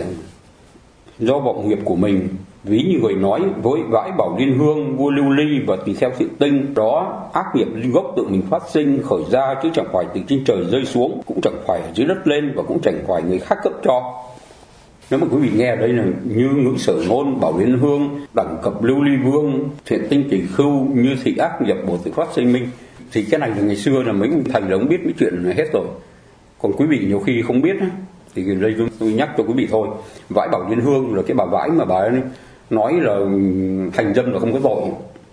Do vọng nghiệp của mình, ví như người nói với vãi bảo liên hương, vua lưu ly và tùy theo sự tinh đó, ác nghiệp gốc tự mình phát sinh khởi ra, chứ chẳng phải từ trên trời rơi xuống, cũng chẳng phải ở dưới đất lên, và cũng chẳng phải người khác cấp cho. Nếu mà quý vị nghe ở đây là như ngữ sở ngôn, bảo liên hương, đẳng cập lưu ly vương, thiện tinh tỷ khưu, như thị ác nghiệp bổ tự phát sinh minh, thì cái này là ngày xưa là mấy thầy là không biết mấy chuyện này hết rồi. Còn quý vị nhiều khi không biết thì đây tôi nhắc cho quý vị thôi. Vãi bảo liên hương là cái bà vãi mà bà ấy nói là hành dâm là không có tội.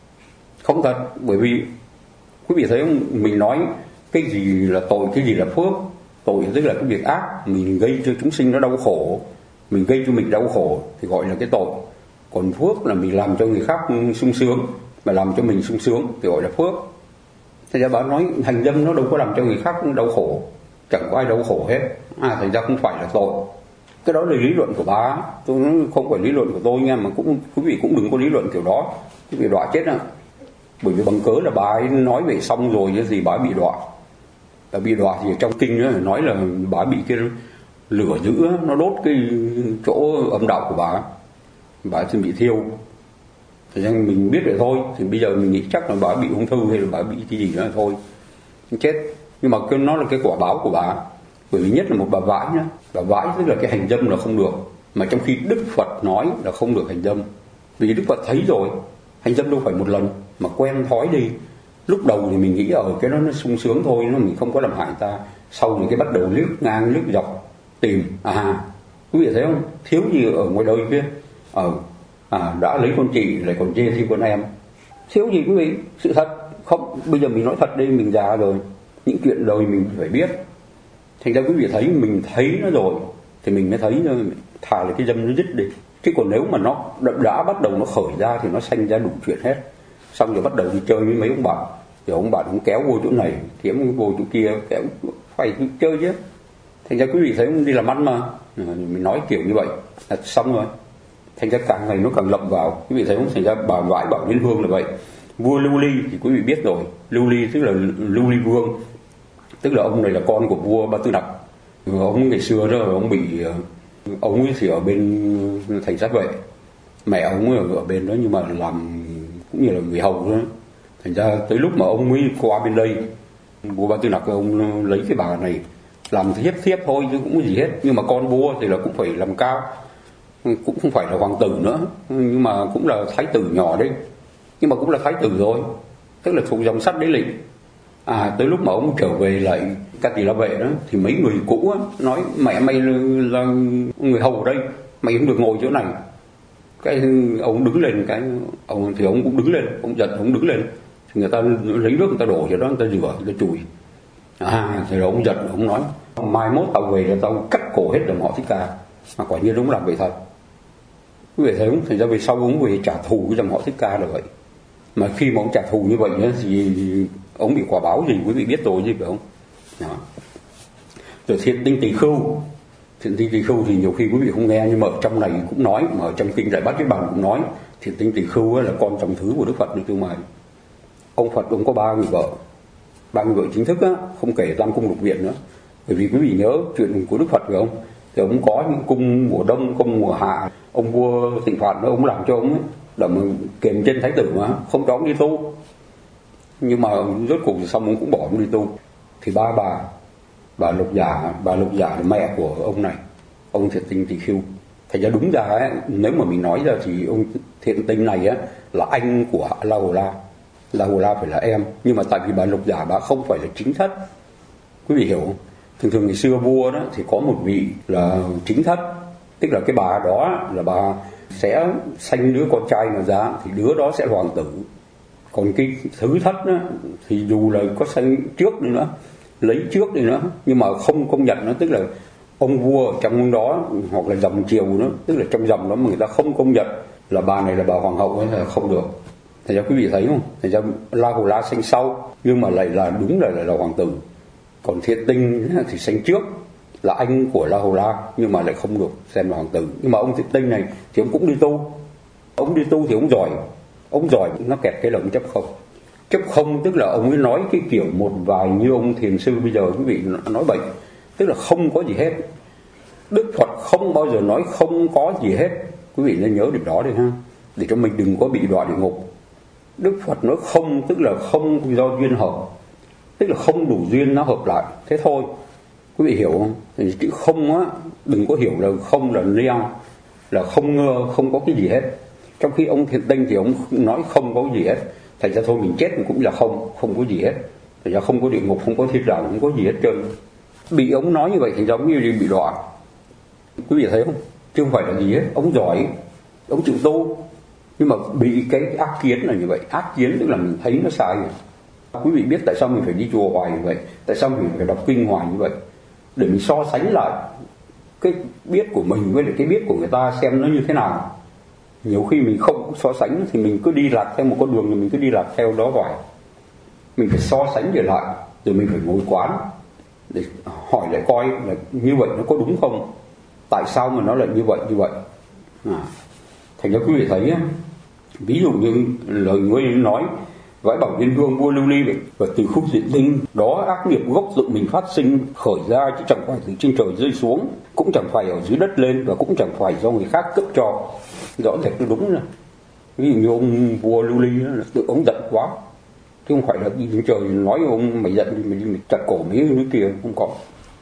Không thật. Bởi vì quý vị thấy không, mình nói cái gì là tội, cái gì là phước. Tội tức là cái việc ác mình gây cho chúng sinh nó đau khổ, mình gây cho mình đau khổ thì gọi là cái tội. Còn phước là mình làm cho người khác sung sướng, mà làm cho mình sung sướng thì gọi là phước. Thế ra bà nói hành dâm nó đâu có làm cho người khác đau khổ, chẳng có ai đau khổ hết. À, thành ra không phải là tội. Cái đó là lý luận của bà. Tôi nói không phải lý luận của tôi nha, mà cũng quý vị cũng đừng có lý luận kiểu đó, quý vị đọa chết à. Bởi vì bằng cớ là bà ấy nói về xong rồi cái gì bà ấy bị đọa. Bà bị đọa thì trong kinh đó nói là bà ấy bị cái lửa dữ nó đốt cái chỗ âm đạo của bà ấy. Bà ấy sẽ bị thiêu. Thế nên mình biết vậy thôi. Thì bây giờ mình nghĩ chắc là bà ấy bị ung thư hay là bà ấy bị cái gì đó thôi, chết. Nhưng mà cái nó là cái quả báo của bà ấy. Bởi vì nhất là một bà vãi nhá. Bà vãi tức là cái hành dâm là không được. Mà trong khi Đức Phật nói là không được hành dâm. Vì Đức Phật thấy rồi, hành dâm đâu phải một lần, mà quen thói đi. Lúc đầu thì mình nghĩ ở cái đó nó sung sướng thôi, nó mình không có làm hại ta. Sau thì cái bắt đầu lướt ngang lướt dọc tìm. À, quý vị thấy không? Thiếu gì ở ngoài đời kia. Ờ, à, đã lấy con chị lại còn chê thêm con em. Thiếu gì quý vị? Sự thật. Không, bây giờ mình nói thật đi, mình già rồi. Những chuyện đời mình phải biết. Thành ra quý vị thấy mình thấy nó rồi thì mình mới thấy thà là cái dâm nó dứt đi. Chứ còn nếu mà nó đã bắt đầu nó khởi ra thì nó sanh ra đủ chuyện hết. Xong rồi bắt đầu đi chơi với mấy ông bạn, thì ông bạn cũng kéo vô chỗ này, kiếm vô chỗ kia, kéo phải đi chơi chứ. Thành ra quý vị thấy đi làm ăn mà mình nói kiểu như vậy là xong rồi. Thành ra càng ngày nó càng lậm vào, quý vị thấy không? Thành ra bà vãi bảo liên hương là vậy. Vua Lưu Ly thì quý vị biết rồi. Lưu Ly tức là Lưu Ly Vương, tức là ông này là con của vua Ba Tư Nặc. Ông ngày xưa đó ông bị, ông ấy thì ở bên thành sát vệ, mẹ ông ấy ở bên đó nhưng mà làm cũng như là người hầu đó. Thành ra tới lúc mà ông ấy qua bên đây, vua Ba Tư Nặc ông lấy cái bà này làm hiếp thiếp thôi chứ cũng gì hết. Nhưng mà con vua thì là cũng phải làm cao, cũng không phải là hoàng tử nữa, nhưng mà cũng là thái tử nhỏ đấy, nhưng mà cũng là thái tử rồi, tức là thuộc dòng sắt đế lịch. À, tới lúc mà ông trở về lại Ca Tỳ La Vệ đó thì mấy người cũ á, nói mẹ mày là người hầu ở đây, mày không được ngồi chỗ này. Cái ông đứng lên, cái ông thì ông cũng đứng lên, ông giật ông đứng lên thì người ta lấy nước người ta đổ cho đó, người ta rửa, người ta chùi. À, thì ông giật ông nói mai mốt tao về là tao cắt cổ hết dòng họ Thích Ca. Mà quả nhiên đúng làm vậy thật. Quý vị thấy không? Thành ra về sau ông về trả thù cái dòng họ Thích Ca là vậy. Mà khi mà ông trả thù như vậy thì ông bị quả báo gì quý vị biết rồi chứ phải không? Đó. Rồi thiện tinh tỳ khưu. Thiện tinh tỳ khưu thì nhiều khi quý vị không nghe, nhưng mà ở trong này cũng nói, mà ở trong kinh Đại Bát Cái Bằng cũng nói thiện tinh tỳ khưu là con trọng thứ của Đức Phật. Tương mày ông Phật ông có ba người vợ, ba người vợ chính thức á, không kể Tam Cung Lục Viện nữa. Bởi vì quý vị nhớ chuyện của Đức Phật phải không? Thì ông có những cung mùa đông, cung mùa hạ, ông vua Tịnh Phạn đó, ông làm cho ông ấy để mà kiềm trên thái tử mà không cho ông đi tu. Nhưng mà rốt cuộc xong ông cũng bỏ ông đi tu. Thì ba bà, bà Lục Giả, bà Lục Giả là mẹ của ông này, ông Thiện Tinh Tỳ Khưu. Thành ra đúng ra ấy, nếu mà mình nói ra thì ông Thiện Tinh này á là anh của La Hầu La. La Hầu La phải là em, nhưng mà tại vì bà Lục Giả bà không phải là chính thất. Quý vị hiểu không? Thường thường ngày xưa vua đó thì có một vị là chính thất, tức là cái bà đó là bà sẽ sanh đứa con trai mà ra thì đứa đó sẽ là hoàng tử. Còn cái thứ thất đó, thì dù là có sanh trước đi nữa, lấy trước đi nữa, nhưng mà không công nhận nó, tức là ông vua ở trong đó hoặc là dòng triều nữa, tức là trong dòng đó mà người ta không công nhận là bà này là bà hoàng hậu ấy là không được. Thành ra quý vị thấy không? Thành ra La Hầu La sanh sau nhưng mà lại là đúng là lại là hoàng tử. Còn Thiện Tinh thì sanh trước là anh của La Hầu La nhưng mà lại không được xem là hoàng tử. Nhưng mà ông Thiện Tinh này thì ông cũng đi tu. Ông đi tu thì ông giỏi. Ông giỏi nó kẹt cái là ông chấp không. Chấp không tức là ông ấy nói cái kiểu một vài như ông thiền sư bây giờ quý vị nói bệnh, tức là không có gì hết. Đức Phật không bao giờ nói không có gì hết. Quý vị nên nhớ điều đó đi ha, để cho mình đừng có bị đọa địa ngục. Đức Phật nói không tức là không do duyên hợp, tức là không đủ duyên nó hợp lại, thế thôi. Quý vị hiểu không? Thì chữ không á, đừng có hiểu là không là neo, là không ngơ, không có cái gì hết. Trong khi ông Thiện Tinh thì ông nói không có gì hết. Thành ra thôi mình chết cũng là không, không có gì hết. Thành ra không có địa ngục, không có thiên đàng, không có gì hết trơn. Bị ông nói như vậy thì giống như bị đọa. Quý vị thấy không? Chứ không phải là gì hết. Ông giỏi, ông chịu tu, nhưng mà bị cái ác kiến là như vậy. Ác kiến tức là mình thấy nó sai rồi. Quý vị biết tại sao mình phải đi chùa hoài như vậy, tại sao mình phải đọc kinh hoài như vậy, để mình so sánh lại cái biết của mình với lại cái biết của người ta xem nó như thế nào. Nhiều khi mình không so sánh thì mình cứ đi lạc theo một con đường thì mình cứ đi lạc theo đó hoài. Mình phải so sánh trở lại, rồi mình phải ngồi quán để hỏi lại coi là như vậy nó có đúng không, tại sao mà nó lại như vậy như vậy. À, thành ra quý vị thấy ví dụ như lời người nói vãi bảo Liên Hương vua Lưu Ly và từ khúc Thiện Tinh đó, ác nghiệp gốc tự mình phát sinh khởi ra, chứ chẳng phải từ trên trời rơi xuống, cũng chẳng phải ở dưới đất lên, và cũng chẳng phải do người khác cấp cho. Rõ rệt nó đúng rồi. Ví dụ như ông vua Lưu Ly đó, tự ông giận quá, chứ không phải là đi trên trời nói ông mày giận thì mình, mình chặt cổ mấy cái kia, không có.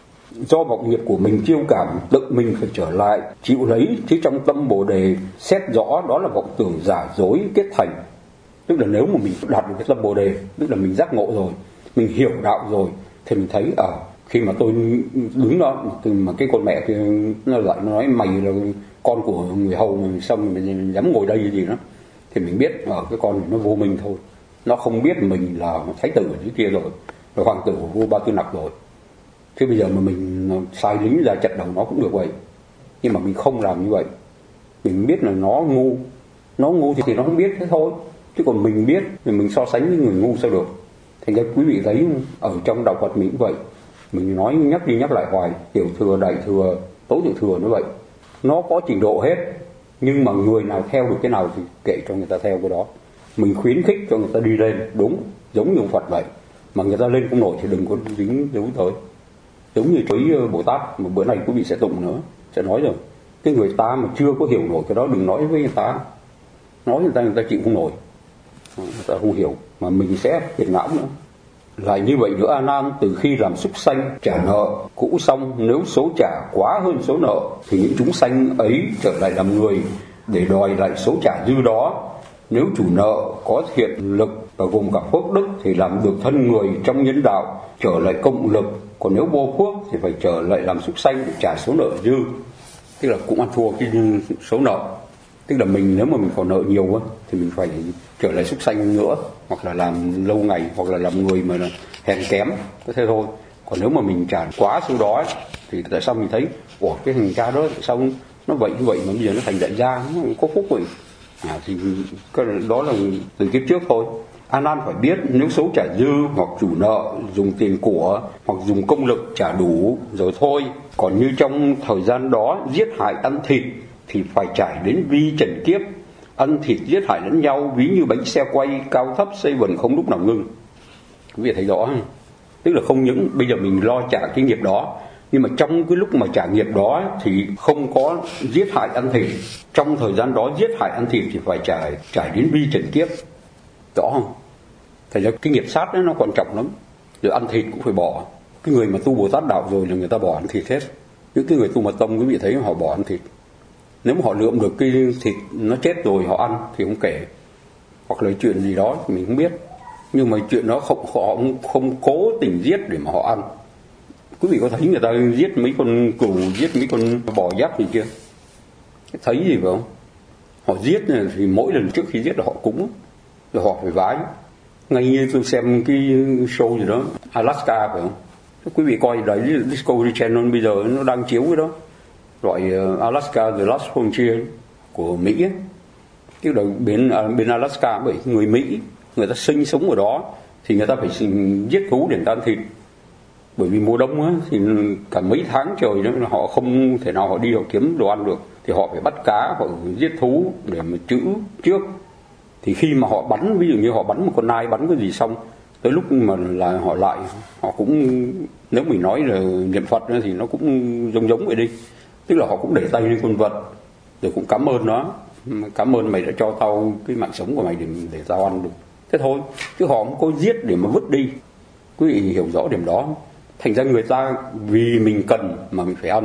Do vọng nghiệp của mình chiêu cảm, tự mình phải trở lại chịu lấy, chứ trong tâm Bồ Đề xét rõ đó là vọng tưởng giả dối kết thành. Tức là nếu mà mình đạt được cái tâm Bồ Đề, tức là mình giác ngộ rồi, mình hiểu đạo rồi, thì mình thấy ở à, khi mà tôi đứng đó mà cái con mẹ kia nó lại nó nói mày là con của người hầu mà sao mình dám ngồi đây gì đó, thì mình biết ở à, cái con nó vô minh thôi, nó không biết mình là thái tử ở dưới kia rồi, rồi hoàng tử của vua Ba Tư Nặc rồi. Thế bây giờ mà mình sai lính ra chặt đầu nó cũng được vậy, nhưng mà mình không làm như vậy. Mình biết là nó ngu, nó ngu thì, thì nó không biết thế thôi, chứ còn mình biết thì mình so sánh với người ngu sao được. Thành ra quý vị thấy ở trong đạo Phật mình cũng vậy, mình nói nhắc đi nhắc lại hoài, tiểu thừa, đại thừa, tố tiểu thừa như vậy, nó có trình độ hết, nhưng mà người nào theo được cái nào thì kệ cho người ta theo cái đó. Mình khuyến khích cho người ta đi lên, đúng, giống như ông Phật vậy, mà người ta lên không nổi thì đừng có dính dấu tới. Giống như với Bồ Tát, một bữa này quý vị sẽ tụng nữa, sẽ nói rồi, cái người ta mà chưa có hiểu nổi cái đó đừng nói với người ta, nói người ta người ta chịu không nổi, người ta không hiểu mà mình sẽ phiền não nữa. Lại như vậy nữa A Nan, từ khi làm súc sanh trả nợ cũ xong, nếu số trả quá hơn số nợ thì những chúng sanh ấy trở lại làm người để đòi lại số trả dư đó. Nếu chủ nợ có thiện lực và gồm cả phước đức thì làm được thân người trong nhân đạo, trở lại cộng lực. Còn nếu vô phước thì phải trở lại làm súc sanh để trả số nợ dư, tức là cũng ăn thua cái số nợ. Tức là mình nếu mà mình còn nợ nhiều quá thì mình phải trở lại súc sanh nữa, hoặc là làm lâu ngày, hoặc là làm người mà hèn kém, có thế thôi. Còn nếu mà mình trả quá số đó ấy, thì tại sao mình thấy ủa cái thằng cha đó tại sao nó vậy như vậy mà bây giờ nó thành đại gia, nó có phúc vậy. À, thì cái đó là từ kiếp trước thôi. An An phải biết nếu xấu trả dư hoặc chủ nợ dùng tiền của hoặc dùng công lực trả đủ rồi thôi. Còn như trong thời gian đó giết hại ăn thịt thì phải trải đến vi trần kiếp. Ăn thịt giết hại lẫn nhau ví như bánh xe quay cao thấp xây vần không lúc nào ngưng. Quý vị thấy rõ không? Tức là không những bây giờ mình lo trả cái nghiệp đó, nhưng mà trong cái lúc mà trả nghiệp đó thì không có giết hại ăn thịt. Trong thời gian đó giết hại ăn thịt thì phải trải trải đến vi trần kiếp. Rõ không? Thành ra cái nghiệp sát đó nó quan trọng lắm. Rồi ăn thịt cũng phải bỏ. Cái người mà tu Bồ Tát đạo rồi là người ta bỏ ăn thịt hết. Những cái người tu mật tông quý vị thấy họ bỏ ăn thịt. Nếu mà họ lượm được cái thịt nó chết rồi họ ăn thì không kể. Hoặc là chuyện gì đó mình không biết. Nhưng mà chuyện đó không, họ không, không cố tình giết để mà họ ăn. Quý vị có thấy người ta giết mấy con cừu, giết mấy con bò giác gì chưa? Thấy gì phải không? Họ giết này thì mỗi lần trước khi giết là họ cúng, rồi họ phải vái. Ngay như tôi xem cái show gì đó, Alaska phải không? Quý vị coi đấy, Discovery Channel bây giờ nó đang chiếu cái đó. Loại Alaska The Last Frontier của Mỹ ấy. Cái đầu bên, bên Alaska bởi người Mỹ, người ta sinh sống ở đó thì người ta phải giết thú để người ta ăn thịt. Bởi vì mùa đông á, thì cả mấy tháng trời đó, họ không thể nào họ đi họ kiếm đồ ăn được. Thì họ phải bắt cá, họ giết thú để mà trữ trước. Thì khi mà họ bắn, ví dụ như họ bắn một con nai, bắn cái gì xong, tới lúc mà là họ lại, họ cũng, nếu mình nói là niệm Phật nữa, thì nó cũng giống giống vậy đi. Tức là họ cũng để tay lên con vật, rồi cũng cảm ơn nó. Cảm ơn mày đã cho tao cái mạng sống của mày để, để tao ăn được. Thế thôi, chứ họ không có giết để mà vứt đi. Quý vị hiểu rõ điểm đó. Thành ra người ta vì mình cần mà mình phải ăn.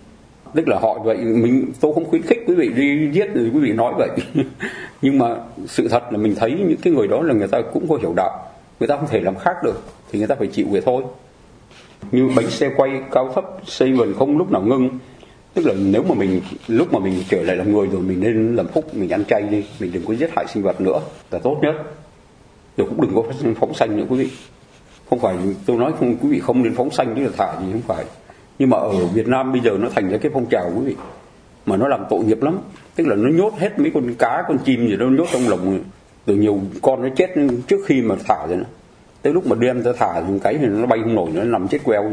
Tức là họ vậy, mình tôi không khuyến khích quý vị đi giết thì quý vị nói vậy. Nhưng mà sự thật là mình thấy những cái người đó là người ta cũng có hiểu đạo. Người ta không thể làm khác được thì người ta phải chịu vậy thôi. Như bánh xe quay cao thấp xây vần không lúc nào ngưng. Tức là nếu mà mình lúc mà mình trở lại làm người rồi mình nên làm phúc, mình ăn chay đi, mình đừng có giết hại sinh vật nữa là tốt nhất. Rồi cũng đừng có phóng sanh nữa quý vị. Không phải tôi nói không, quý vị không nên phóng sanh chứ là thả gì, không phải. Nhưng mà ở Việt Nam bây giờ nó thành ra cái phong trào quý vị, mà nó làm tội nghiệp lắm. Tức là nó nhốt hết mấy con cá, con chim gì đó, nó nhốt trong lồng, từ nhiều con nó chết trước khi mà thả rồi nữa. Tới lúc mà đem ra thả thì cái thì nó bay không nổi, nó nằm chết queo rồi.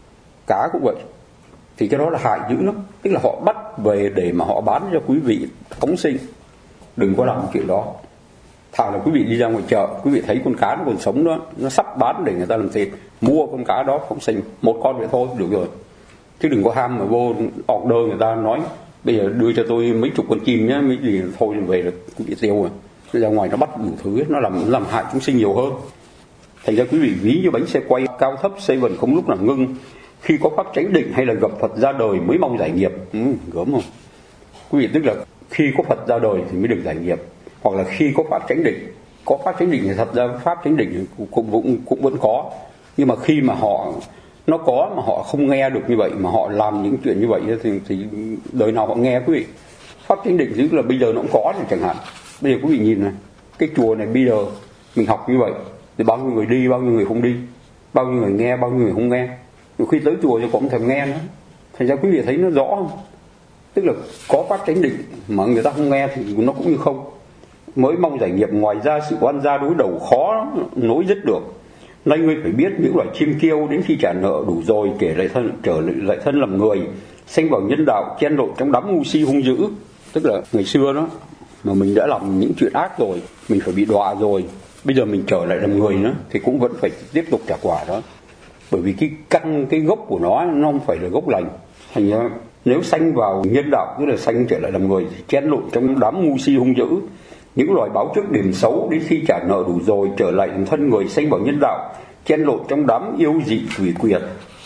Cá cũng vậy. Thì cái đó là hại dữ lắm. Tức là họ bắt về để mà họ bán cho quý vị phóng sinh. Đừng có làm chuyện đó. Thà là quý vị đi ra ngoài chợ, quý vị thấy con cá nó còn sống đó, nó sắp bán để người ta làm thịt, mua con cá đó phóng sinh, một con vậy thôi, được rồi. Chứ đừng có ham mà vô order người ta nói bây giờ đưa cho tôi mấy chục con chim nhé, mấy gì thôi về là quý vị tiêu rồi. Ra ngoài nó bắt đủ thứ, nó làm làm hại chúng sinh nhiều hơn. Thành ra quý vị ví như bánh xe quay cao thấp xây vần không lúc nào ngưng. Khi có pháp chánh định hay là gặp Phật ra đời mới mong giải nghiệp. Ừ, gớm không? Quý vị tức là khi có Phật ra đời thì mới được giải nghiệp. Hoặc là khi có pháp chánh định. Có pháp chánh định thì thật ra pháp chánh định cũng, cũng, cũng vẫn có. Nhưng mà khi mà họ nó có mà họ không nghe được như vậy, mà họ làm những chuyện như vậy thì, thì đời nào họ nghe quý vị. Pháp chánh định tức là bây giờ nó cũng có thì chẳng hạn. Bây giờ quý vị nhìn này, cái chùa này bây giờ mình học như vậy thì bao nhiêu người đi, bao nhiêu người không đi, bao nhiêu người nghe, bao nhiêu người không nghe. Rồi khi tới chùa thì cũng không thèm nghe nữa. Thành ra quý vị thấy nó rõ không? Tức là có pháp chánh định mà người ta không nghe thì nó cũng như không. Mới mong giải nghiệp, ngoài ra sự oan gia đối đầu khó nối dứt được. Nay ngươi phải biết những loài chim kêu đến khi trả nợ đủ rồi kể lại thân, trở lại thân làm người, sanh vào nhân đạo, chen lộn trong đám ngu si hung dữ. Tức là ngày xưa đó mà mình đã làm những chuyện ác rồi, mình phải bị đọa rồi, bây giờ mình trở lại làm người nữa thì cũng vẫn phải tiếp tục trả quả đó. Bởi vì cái căn, cái gốc của nó nó không phải là gốc lành. Thành ra nếu sanh vào nhân đạo, tức là sanh trở lại làm người thì chen lộn trong đám ngu si hung dữ. Những loài báo trước điểm xấu đến khi trả nợ đủ rồi trở lại làm thân người, sanh vào nhân đạo, chen lộn trong đám yêu dị quỷ quyệt.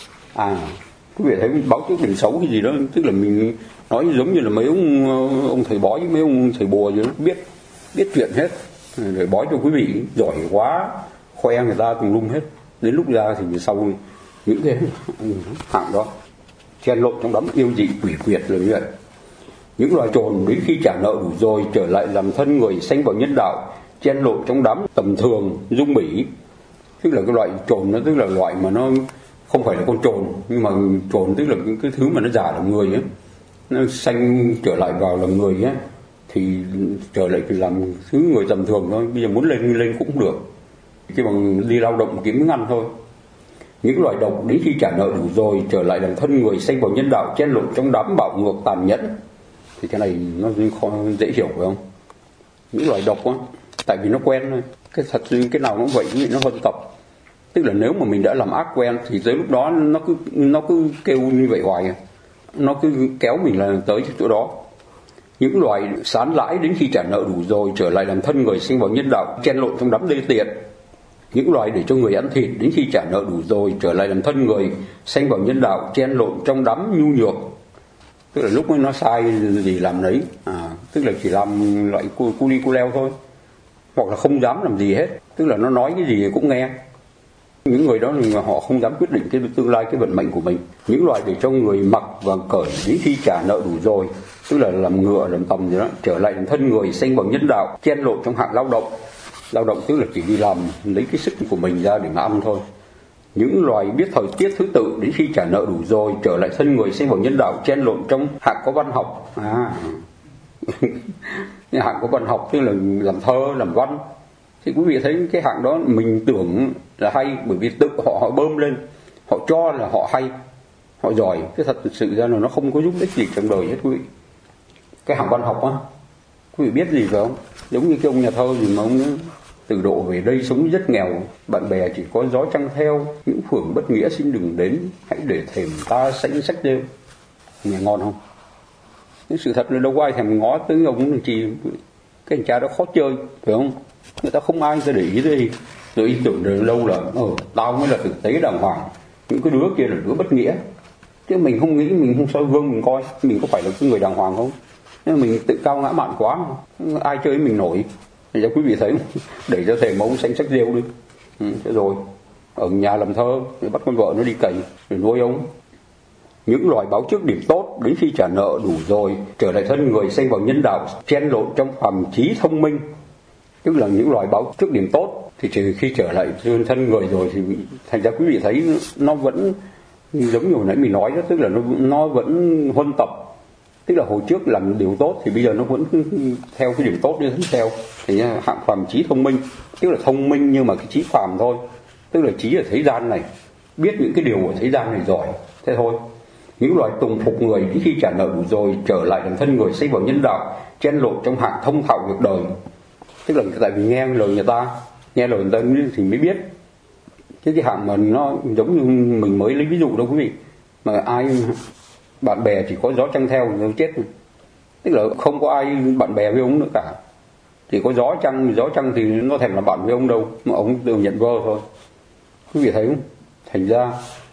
À, quý vị thấy báo trước điểm xấu cái gì đó, tức là mình nói giống như là mấy ông ông thầy bói, mấy ông thầy bùa gì đó, biết biết chuyện hết, rồi bói cho quý vị giỏi quá, khoe người ta tùm lum hết. Đến lúc ra thì sau những cái hạng đó chen lộn trong đám yêu dị quỷ quyệt là như vậy. Những loài trồn đến khi trả nợ đủ rồi trở lại làm thân người, sanh vào nhân đạo, chen lộn trong đám tầm thường dung bỉ. Tức là cái loại trồn nó tức là loại mà nó không phải là con trồn, nhưng mà trồn tức là cái, cái thứ mà nó giả làm người ấy, nó sanh trở lại vào làm người ấy, thì trở lại thì làm thứ người tầm thường thôi. Bây giờ muốn lên lên cũng được, chỉ bằng đi lao động kiếm miếng ăn thôi. Những loài độc đến khi trả nợ đủ rồi trở lại làm thân người, xen vào nhân đạo, chen lộn trong đám bạo ngược tàn nhẫn. Thì cái này nó dễ hiểu phải không? Những loài độc á, tại vì nó quen thôi. Cái thật cái nào nó vậy, nó hơn tập. Tức là nếu mà mình đã làm ác quen thì tới lúc đó nó cứ nó cứ kêu như vậy hoài, nó cứ kéo mình là tới chỗ đó. Những loài sán lãi đến khi trả nợ đủ rồi trở lại làm thân người, sinh vào nhân đạo, chen lộn trong đám đê tiện. Những loài để cho người ăn thịt đến khi trả nợ đủ rồi trở lại làm thân người, sinh vào nhân đạo, chen lộn trong đám nhu nhược. Tức là lúc ấy nó sai gì làm đấy, à, tức là chỉ làm loại cu, cu li cu leo thôi, hoặc là không dám làm gì hết, tức là nó nói cái gì cũng nghe. Những người đó là họ không dám quyết định cái tương lai, cái vận mệnh của mình. Những loài để cho người mặc và cởi đến khi trả nợ đủ rồi, tức là làm ngựa làm tầm gì đó, trở lại làm thân người, sinh bằng nhân đạo, chen lộn trong hạng lao động. Lao động tức là chỉ đi làm lấy cái sức của mình ra để mà ăn thôi. Những loài biết thời tiết thứ tự đến khi trả nợ đủ rồi trở lại thân người, sinh bằng nhân đạo, chen lộn trong hạng có văn học. À, hạng có văn học tức là làm thơ, làm văn. Thì quý vị thấy cái hạng đó mình tưởng là hay, bởi vì tự họ họ bơm lên, họ cho là họ hay, họ giỏi. Cái thật sự ra là nó không có giúp ích gì trong đời hết quý vị. Cái hạng văn học á, quý vị biết gì phải không? Giống như cái ông nhà thơ gì mà ông ấy, từ độ về đây sống rất nghèo, bạn bè chỉ có gió trăng theo, những phường bất nghĩa xin đừng đến, hãy để thềm ta xanh sách rêu. Nghe ngon không? Cái sự thật là đâu có ai thèm ngó tới ông làm chi. Cái anh cha đó khó chơi, phải không? Người ta không ai người ta để ý gì. Rồi ý tưởng từ lâu là ờ, tao mới là thực tế đàng hoàng, những cái đứa kia là đứa bất nghĩa. Chứ mình không nghĩ, mình không soi gương mình coi mình có phải là cái người đàng hoàng không. Nhưng mà mình tự cao ngã mạn quá mà. Ai chơi mình nổi. Thì cho quý vị thấy để cho thầy mẫu xanh sách rêu đi. Ừ, thế rồi ở nhà làm thơ rồi bắt con vợ nó đi cày rồi nuôi ông. Những loài báo trước điểm tốt đến khi trả nợ đủ rồi trở lại thân người, sinh vào nhân đạo, chen lộn trong phàm trí thông minh. Tức là những loài báo trước điểm tốt thì chỉ khi trở lại thân người rồi thì thành ra quý vị thấy nó vẫn giống như hồi nãy mình nói đó, tức là nó nó vẫn huân tập. Tức là hồi trước làm điều tốt thì bây giờ nó vẫn theo cái điểm tốt như thế theo. Thì hạng phàm trí thông minh, tức là thông minh nhưng mà cái trí phàm thôi. Tức là trí ở thế gian này, biết những cái điều ở thế gian này giỏi, thế thôi. Những loài tùng phục người đến khi trả nợ đủ rồi trở lại làm thân người, sinh vào nhân đạo, chen lộn trong hạng thông thạo việc đời. Tức là tại vì nghe lời người ta, nghe lời người ta thì mới biết. Chứ cái hạng mà nó giống như mình mới lấy ví dụ đâu quý vị, mà ai bạn bè chỉ có gió trăng theo rồi chết. Tức là không có ai bạn bè với ông nữa cả, chỉ có gió trăng, gió trăng thì nó thèm làm bạn với ông đâu, mà ông đều nhận vơ thôi. Quý vị thấy không? Thành ra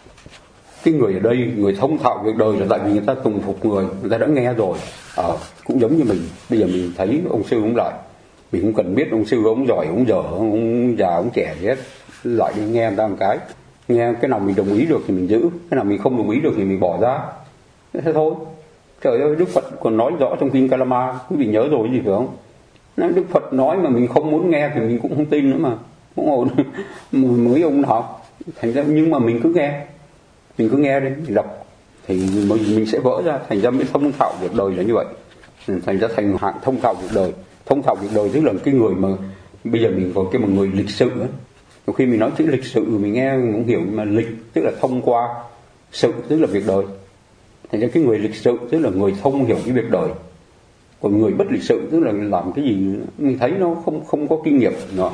cái người ở đây, người thông thạo việc đời là tại vì người ta tùng phục người, người ta đã nghe rồi. Ờ, cũng giống như mình, bây giờ mình thấy ông sư ông lại, mình không cần biết ông sư ông giỏi, ông dở, ông già, ông trẻ gì hết, lại đi nghe người ta một cái, nghe cái nào mình đồng ý được thì mình giữ, cái nào mình không đồng ý được thì mình bỏ ra, thế thôi. Trời ơi, Đức Phật còn nói rõ trong kinh Kalama, quý vị nhớ rồi gì phải không? Đức Phật nói mà mình không muốn nghe thì mình cũng không tin nữa mà, không ổn. Mới ông nào, thành ra nhưng mà mình cứ nghe, mình cứ nghe đi, mình đọc thì mình, mình sẽ vỡ ra, thành ra mới thông thạo việc đời là như vậy. Thành ra thành hạng thông thạo việc đời. Thông thạo việc đời tức là cái người mà bây giờ mình có cái một người lịch sự ấy. Nhiều khi mình nói chữ lịch sự mình nghe mình không hiểu, nhưng mà lịch tức là thông qua, sự tức là việc đời. Thành ra cái người lịch sự tức là người thông hiểu cái việc đời. Còn người bất lịch sự tức là làm cái gì mình thấy nó không không có kinh nghiệm nữa.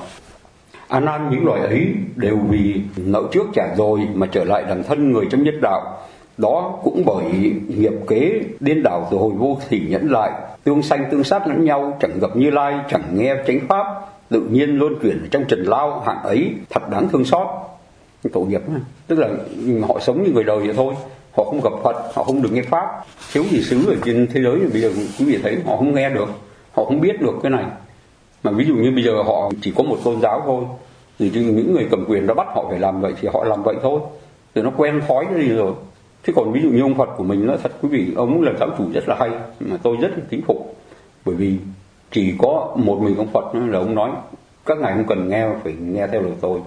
A Nan, những loài ấy đều vì nợ trước trả rồi mà trở lại làm thân người trong nhất đạo. Đó cũng bởi nghiệp kế điên đảo từ hồi vô thỉ nhẫn lại, tương sanh tương sát lẫn nhau, chẳng gặp Như Lai, chẳng nghe chánh pháp, tự nhiên luôn chuyển trong trần lao, hạng ấy thật đáng thương xót. Tội nghiệp, tức là họ sống như người đời vậy thôi, họ không gặp Phật, họ không được nghe pháp. Thiếu gì xứ ở trên thế giới bây giờ quý vị thấy họ không nghe được, họ không biết được cái này. Mà ví dụ như bây giờ họ chỉ có một tôn giáo thôi, thì những người cầm quyền đã bắt họ phải làm vậy thì họ làm vậy thôi, thì nó quen thói cái gì rồi. Chứ còn ví dụ như ông Phật của mình, nói thật quý vị, ông là giáo chủ rất là hay, mà tôi rất là kính phục. Bởi vì chỉ có một mình ông Phật là ông nói các ngài không cần nghe, phải nghe theo lời tôi.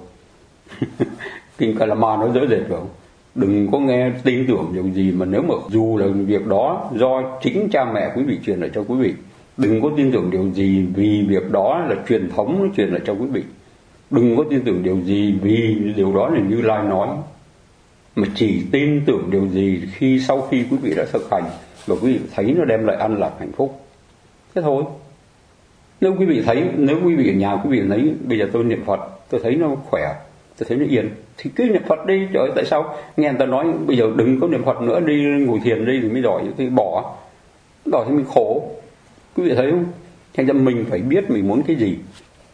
Kinh Kalama nói dễ dệt rồi, đừng có nghe tin tưởng điều gì mà nếu mà dù là việc đó do chính cha mẹ quý vị truyền lại cho quý vị, Đừng có tin tưởng điều gì vì việc đó là truyền thống nó truyền lại cho quý vị. Đừng có tin tưởng điều gì vì điều đó là Như Lai nói, mà chỉ tin tưởng điều gì khi sau khi quý vị đã thực hành và quý vị thấy nó đem lại an lạc hạnh phúc. Thế thôi. Nếu quý vị thấy, nếu quý vị ở nhà quý vị thấy bây giờ tôi niệm Phật, tôi thấy nó khỏe, tôi thấy nó yên, thì cứ niệm Phật đi. Trời ơi, tại sao nghe người ta nói bây giờ đừng có niệm Phật nữa, đi ngồi thiền đi thì mới giỏi, thì bỏ bỏ thì mình khổ. Quý vị thấy không? Thành ra mình phải biết mình muốn cái gì.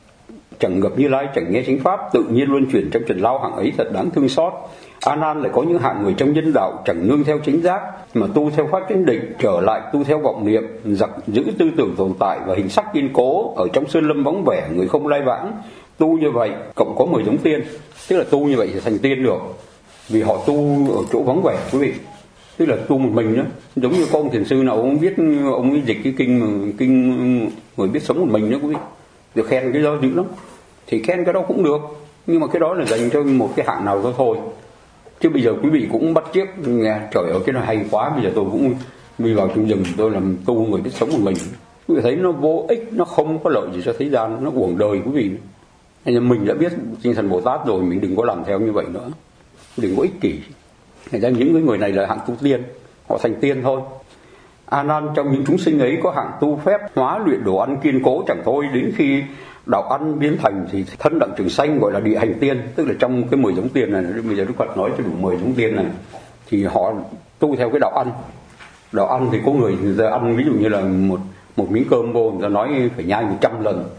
Chẳng gặp Như Lai, chẳng nghe chánh pháp, tự nhiên luân chuyển trong trần lao, hạng ấy thật đáng thương xót. A Nan lại có những hạng người trong nhân đạo chẳng nương theo chính giác mà tu theo pháp chánh định, trở lại tu theo vọng niệm, giặc giữ tư tưởng tồn tại và hình sắc kiên cố ở trong sơn lâm vắng vẻ, người không lai vãng. Tu như vậy cộng có mười giống tiên, tức là tu như vậy thì thành tiên được, vì họ tu ở chỗ vắng vẻ quý vị. Tức là tu một mình đó, giống như có ông thiền sư nào ông viết, ông ấy dịch cái kinh kinh người biết sống một mình đó quý vị, được khen cái đó dữ lắm. Thì khen cái đó cũng được, nhưng mà cái đó là dành cho một cái hạng nào đó thôi. Chứ bây giờ quý vị cũng bắt chước nghe trời ơi cái nó hay quá, bây giờ tôi cũng đi vào trong rừng tôi làm tu người biết sống một mình. Quý vị thấy nó vô ích, nó không có lợi gì cho thế gian, nó uổng đời quý vị. Nên mình đã biết Tinh Thần Bồ Tát rồi, mình đừng có làm theo như vậy nữa, đừng có ích kỷ. Thành ra những người này là hạng tu tiên, họ thành tiên thôi. A Nan, trong những chúng sinh ấy có hạng tu phép hóa luyện đồ ăn kiên cố chẳng thôi, đến khi đạo ăn biến thành thì thân đặng trường sanh, gọi là địa hành tiên. Tức là trong cái mười giống tiên này, bây giờ Đức Phật nói cho đủ mười giống tiên này, thì họ tu theo cái đạo ăn. Đạo ăn thì có người người ta ăn ví dụ như là một một miếng cơm vô, người ta nói phải nhai một trăm lần,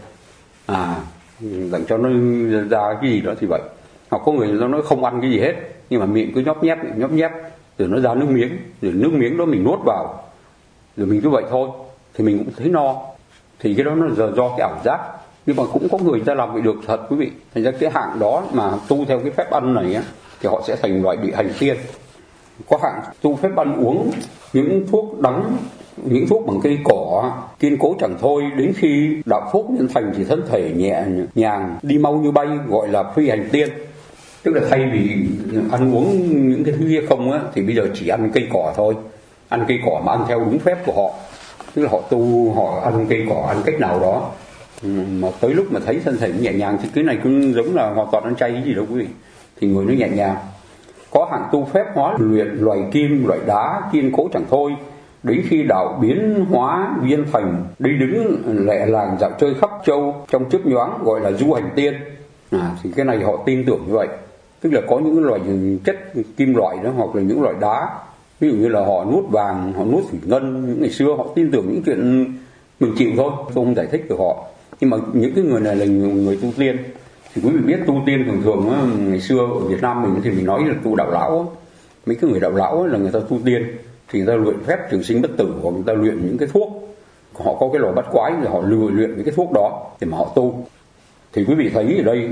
à dành cho nó ra cái gì đó thì vậy. Hoặc có người người ta nói không ăn cái gì hết, nhưng mà miệng cứ nhóp nhép nhóp nhép rồi nó ra nước miếng, rồi nước miếng đó mình nuốt vào, rồi mình cứ vậy thôi thì mình cũng thấy no. Thì cái đó nó là do cái ảo giác, nhưng mà cũng có người ta làm vậy được thật quý vị. Thành ra cái hạng đó mà tu theo cái phép ăn này á, thì họ sẽ thành loại địa hành tiên. Có hạng tu phép ăn uống những thuốc đắng, những thuốc bằng cây cỏ kiên cố chẳng thôi, đến khi đạo phúc nhân thành thì thân thể nhẹ nhàng đi mau như bay, gọi là phi hành tiên. Tức là thay vì ăn uống những cái thứ kia không á, thì bây giờ chỉ ăn cây cỏ thôi, ăn cây cỏ mà ăn theo đúng phép của họ. Tức là họ tu, họ ăn cây cỏ ăn cách nào đó, mà tới lúc mà thấy thân thể nhẹ nhàng thì cái này cũng giống là hoàn toàn ăn chay cái gì đâu quý vị, thì người nó nhẹ nhàng. Có hạng tu phép hóa luyện loài kim, loại đá kiên cố chẳng thôi, đến khi đạo biến hóa viên thành, đi đứng lẹ làng dạo chơi khắp châu trong chớp nhoáng, gọi là du hành tiên. À, thì cái này họ tin tưởng như vậy. Tức là có những loại chất kim loại đó, hoặc là những loại đá, ví dụ như là họ nuốt vàng, họ nuốt thủy ngân. Những ngày xưa họ tin tưởng những chuyện mình chịu thôi, tôi không giải thích được họ. Nhưng mà những cái người này là người tu tiên. Thì quý vị biết tu tiên thường thường á, ngày xưa ở Việt Nam mình thì mình nói là tu đạo lão á. Mấy cái người đạo lão là người ta tu tiên, thì người ta luyện phép trường sinh bất tử, hoặc người ta luyện những cái thuốc, họ có cái lò bắt quái rồi họ lừa luyện những cái thuốc đó để mà họ tu. Thì quý vị thấy ở đây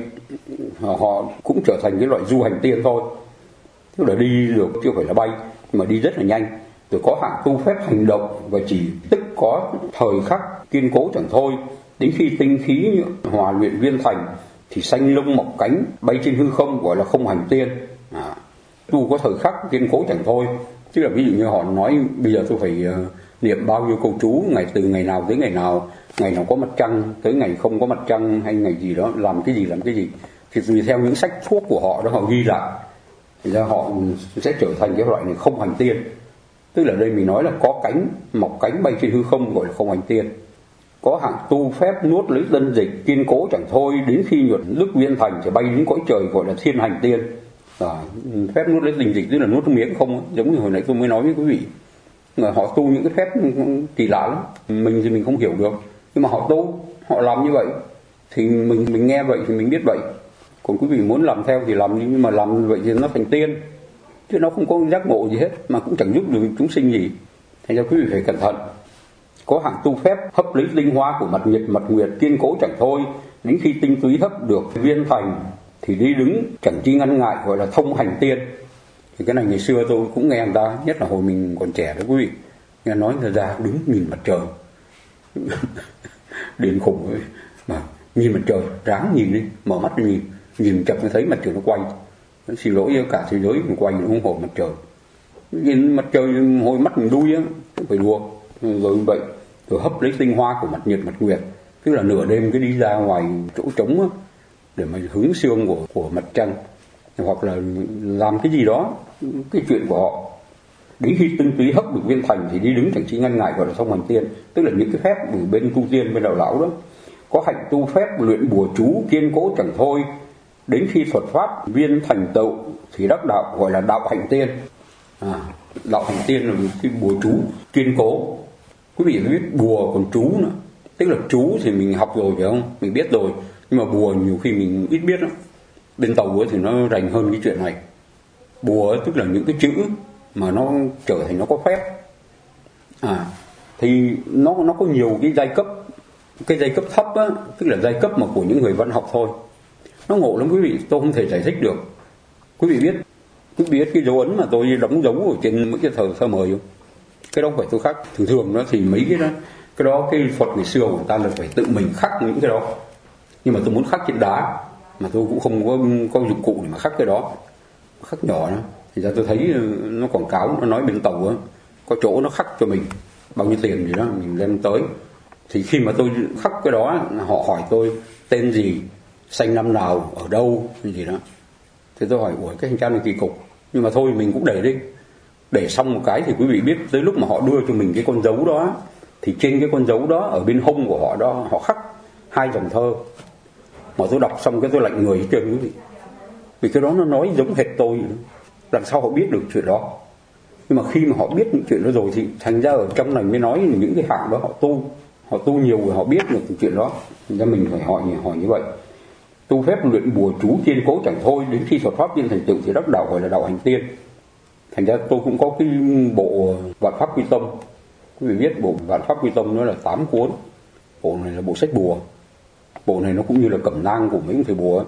họ cũng trở thành cái loại du hành tiên thôi, tức là đi được chưa phải là bay, nhưng mà đi rất là nhanh. Rồi có hạng tu phép hành động và chỉ tức có thời khắc kiên cố chẳng thôi, đến khi tinh khí hòa luyện viên thành thì xanh lông mọc cánh bay trên hư không, gọi là không hành tiên. À, tu có thời khắc kiên cố chẳng thôi, tức là ví dụ như họ nói bây giờ tôi phải uh, niệm bao nhiêu câu chú, ngày từ ngày nào tới ngày nào, ngày nào có mặt trăng tới ngày không có mặt trăng, hay ngày gì đó làm cái gì làm cái gì, thì tùy theo những sách thuốc của họ đó họ ghi lại, thì ra họ sẽ trở thành cái loại này không hành tiên. Tức là đây mình nói là có cánh mọc cánh bay trên hư không, gọi là không hành tiên. Có hạng tu phép nuốt lấy tân dịch kiên cố chẳng thôi, đến khi nhuận đức viên thành thì bay đến cõi trời, gọi là thiên hành tiên. À, phép nuốt lấy tình dịch tức là nuốt miếng không, giống như hồi nãy tôi mới nói với quý vị. Người họ tu những cái phép kỳ lạ lắm, mình thì mình không hiểu được, nhưng mà họ tu, họ làm như vậy thì mình mình nghe vậy thì mình biết vậy. Còn quý vị muốn làm theo thì làm, nhưng mà làm như vậy thì nó thành tiên, chứ nó không có giác ngộ gì hết, mà cũng chẳng giúp được chúng sinh gì. Thành ra quý vị phải cẩn thận. Có hạng tu phép hấp lấy tinh hoa của mặt nhật mặt nguyệt kiên cố chẳng thôi, đến khi tinh túy hấp được viên thành thì đi đứng chẳng chi ngăn ngại, gọi là thông hành tiên. Thì cái này ngày xưa tôi cũng nghe người ta, nhất là hồi mình còn trẻ đó quý vị, nghe nói người ta đứng nhìn mặt trời điên khủng ấy. Mà nhìn mặt trời, ráng nhìn đi, mở mắt nhìn, nhìn chậm mới thấy mặt trời nó quay. Xin lỗi với cả thế giới mình quay nó không hồi mặt trời, nhìn mặt trời hồi mắt mình đuôi á, không phải đùa. Rồi vậy rồi hấp lấy tinh hoa của mặt nhật mặt nguyệt, tức là nửa đêm cứ đi ra ngoài chỗ trống á, để mà hứng xương của của mặt trăng, hoặc là làm cái gì đó, cái chuyện của họ. Đến khi tinh túy hấp được viên thành thì đi đứng chẳng chi ngăn ngại, gọi là thông hành tiên, tức là những cái phép ở bên tu tiên bên đạo lão đó. Có hạnh tu phép luyện bùa chú kiên cố chẳng thôi, đến khi thuật pháp viên thành tựu thì đắc đạo, gọi là đạo hạnh tiên. À, đạo hạnh tiên là cái bùa chú kiên cố. Quý vị biết bùa còn chú nữa, tức là chú thì mình học rồi phải không, mình biết rồi, nhưng mà bùa nhiều khi mình ít biết lắm. Bên tàu ấy thì nó rành hơn cái chuyện này. Bùa ấy, tức là những cái chữ mà nó trở thành nó có phép. À, thì nó nó có nhiều cái giai cấp. Cái giai cấp thấp á, tức là giai cấp mà của những người văn học thôi. Nó ngộ lắm quý vị, tôi không thể giải thích được. Quý vị biết, quý vị biết cái dấu ấn mà tôi đóng dấu ở trên mấy cái thờ thơ mời không? Cái đó phải tôi khắc. Thường thường đó thì mấy cái đó, cái đó cái Phật ngày xưa của người ta là phải tự mình khắc những cái đó. Nhưng mà tôi muốn khắc trên đá, mà tôi cũng không có có dụng cụ để mà khắc cái đó, khắc nhỏ đó. Thì ra tôi thấy nó quảng cáo, nó nói bên tàu á, có chỗ nó khắc cho mình bao nhiêu tiền gì đó, mình đem tới. Thì khi mà tôi khắc cái đó, họ hỏi tôi tên gì, sanh năm nào, ở đâu, gì đó. Thì tôi hỏi, ủa cái hình trang này kỳ cục. Nhưng mà thôi mình cũng để đi. Để xong một cái thì quý vị biết, tới lúc mà họ đưa cho mình cái con dấu đó, thì trên cái con dấu đó, ở bên hông của họ đó, họ khắc hai dòng thơ. Mà tôi đọc xong cái tôi lạnh người hết trơn quý vị. Vì cái đó nó nói giống hệt tôi. Làm sao họ biết được chuyện đó. Nhưng mà khi mà họ biết những chuyện đó rồi thì thành ra ở trong này mới nói những cái hạng đó họ tu. Họ tu nhiều rồi họ biết được chuyện đó. Thành ra mình phải hỏi, hỏi như vậy. Tu phép luyện bùa chú kiên cố chẳng thôi, đến khi thuật pháp tiên thành tựu thì đắc đạo, gọi là đạo hành tiên. Thành ra tôi cũng có cái bộ Vạn Pháp Quy Tông. Quý vị biết bộ Vạn Pháp Quy Tông nó là tám cuốn. Bộ này là bộ sách bùa. Bộ này nó cũng như là cẩm nang của mấy thầy bùa,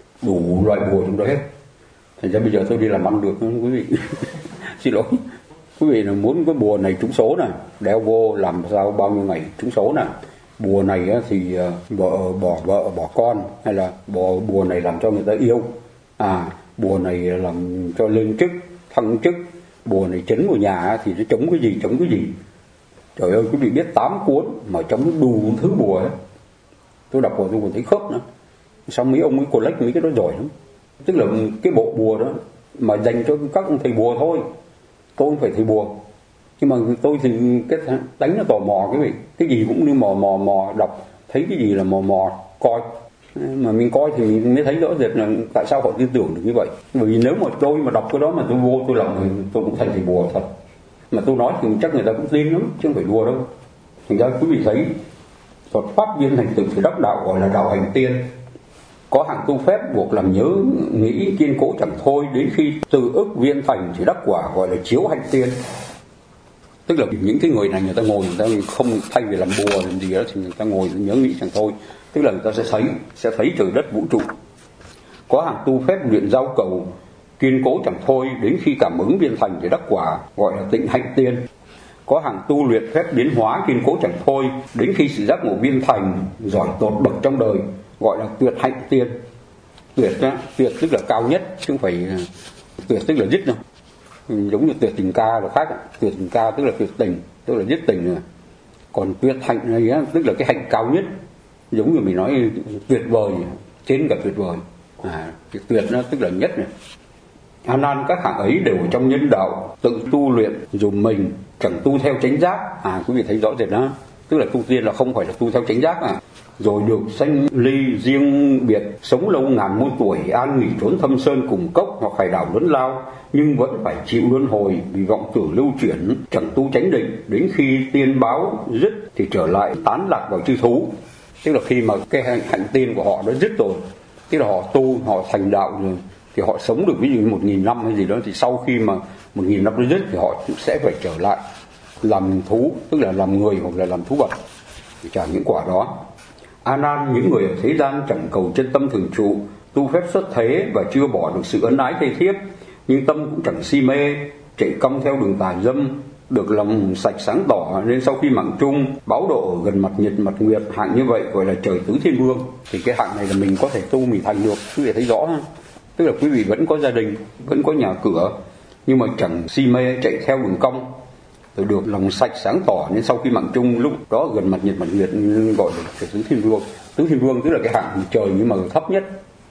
đủ loại bùa trong đó hết. Thành ra bây giờ tôi đi làm ăn được quý vị. Xin lỗi. Quý vị là muốn cái bùa này trúng số nè, đeo vô làm sao bao nhiêu ngày trúng số nè. Bùa này thì bỏ, bỏ vợ bỏ con, hay là bỏ bùa này làm cho người ta yêu. À, bùa này làm cho lên chức, thăng chức. Bùa này chấn vào nhà thì nó chống cái gì, chống cái gì. Trời ơi, quý vị biết tám cuốn mà chống đủ thứ bùa ấy. Tôi đọc rồi tôi còn thấy khớp nữa. Sao mấy ông ấy collect mấy cái đó giỏi lắm. Tức là cái bộ bùa đó mà dành cho các thầy bùa thôi. Tôi không phải thầy bùa. Nhưng mà tôi thì cái đánh nó tò mò cái vị. Cái gì cũng như mò mò mò đọc. Thấy cái gì là mò mò coi. Mà mình coi thì mình mới thấy rõ rệt là tại sao họ tin tưởng được như vậy. Bởi vì nếu mà tôi mà đọc cái đó mà tôi vô tôi lòng thì tôi cũng thành thầy bùa thật. Mà tôi nói thì chắc người ta cũng tin lắm, chứ không phải đùa đâu. Thành ra quý vị thấy thuật pháp viên thành tựu thì đắc đạo, gọi là đạo hành tiên. Có hạng tu phép buộc làm nhớ nghĩ kiên cố chẳng thôi, đến khi từ ức viên thành thì đắc quả, gọi là chiếu hạnh tiên. Tức là những cái người này người ta ngồi người ta không thay vì làm bùa làm gì đó thì người ta ngồi nhớ nghĩ chẳng thôi. Tức là người ta sẽ thấy sẽ thấy trời đất vũ trụ. Có hạng tu phép luyện giao cầu kiên cố chẳng thôi, đến khi cảm ứng viên thành thì đắc quả, gọi là tịnh hạnh tiên. Có hạng tu luyện phép biến hóa kiên cố chẳng thôi, đến khi sự giác ngộ viên thành giỏi tột bậc trong đời, gọi là tuyệt hạnh tiên. Tuyệt á, tuyệt tức là cao nhất, chứ không phải tuyệt tức là dứt đâu. Giống như tuyệt tình ca là khác. Tuyệt tình ca tức là tuyệt tình, tức là dứt tình rồi. Còn tuyệt hạnh này á, tức là cái hạnh cao nhất, giống như mình nói tuyệt vời, trên cả tuyệt vời. À, cái tuyệt nó tức là nhất này. A nan các hạng ấy đều trong nhân đạo, tự tu luyện dùm mình, chẳng tu theo chánh giác. À, quý vị thấy rõ rệt đó. Tức là tu tiên là không phải là tu theo chánh giác à. Rồi được sanh ly riêng biệt, sống lâu ngàn muôn tuổi, an nghỉ trốn thâm sơn cùng cốc hoặc hải đảo lớn lao, nhưng vẫn phải chịu luân hồi vì vọng tưởng lưu chuyển, chẳng tu chánh định, đến khi tiên báo dứt thì trở lại tán lạc vào chư thú. Tức là khi mà cái hạnh, hạnh tiên của họ đã dứt rồi, tức là họ tu, họ thành đạo rồi, thì họ sống được ví dụ như một nghìn năm hay gì đó, thì sau khi mà một nghìn năm nó dứt thì họ sẽ phải trở lại làm thú, tức là làm người hoặc là làm thú vật để trả những quả đó. A nan, những người ở thế gian chẳng cầu chân tâm thường trụ, tu phép xuất thế và chưa bỏ được sự ân ái thê thiếp, nhưng tâm cũng chẳng si mê, chạy cong theo đường tà dâm, được lòng sạch sáng tỏ, nên sau khi mạng chung báo độ gần mặt nhật mặt nguyệt, hạng như vậy gọi là trời tứ thiên vương. Thì cái hạng này là mình có thể tu mình thành được, quý vị thấy rõ không? Tức là quý vị vẫn có gia đình, vẫn có nhà cửa, nhưng mà chẳng si mê chạy theo đường cong, rồi được lòng sạch sáng tỏ, nên sau khi mạng chung lúc đó gần mặt nhật mặt nguyệt gọi là trời tứ thiên vương. Tứ thiên vương tức là cái hạng trời nhưng mà thấp nhất,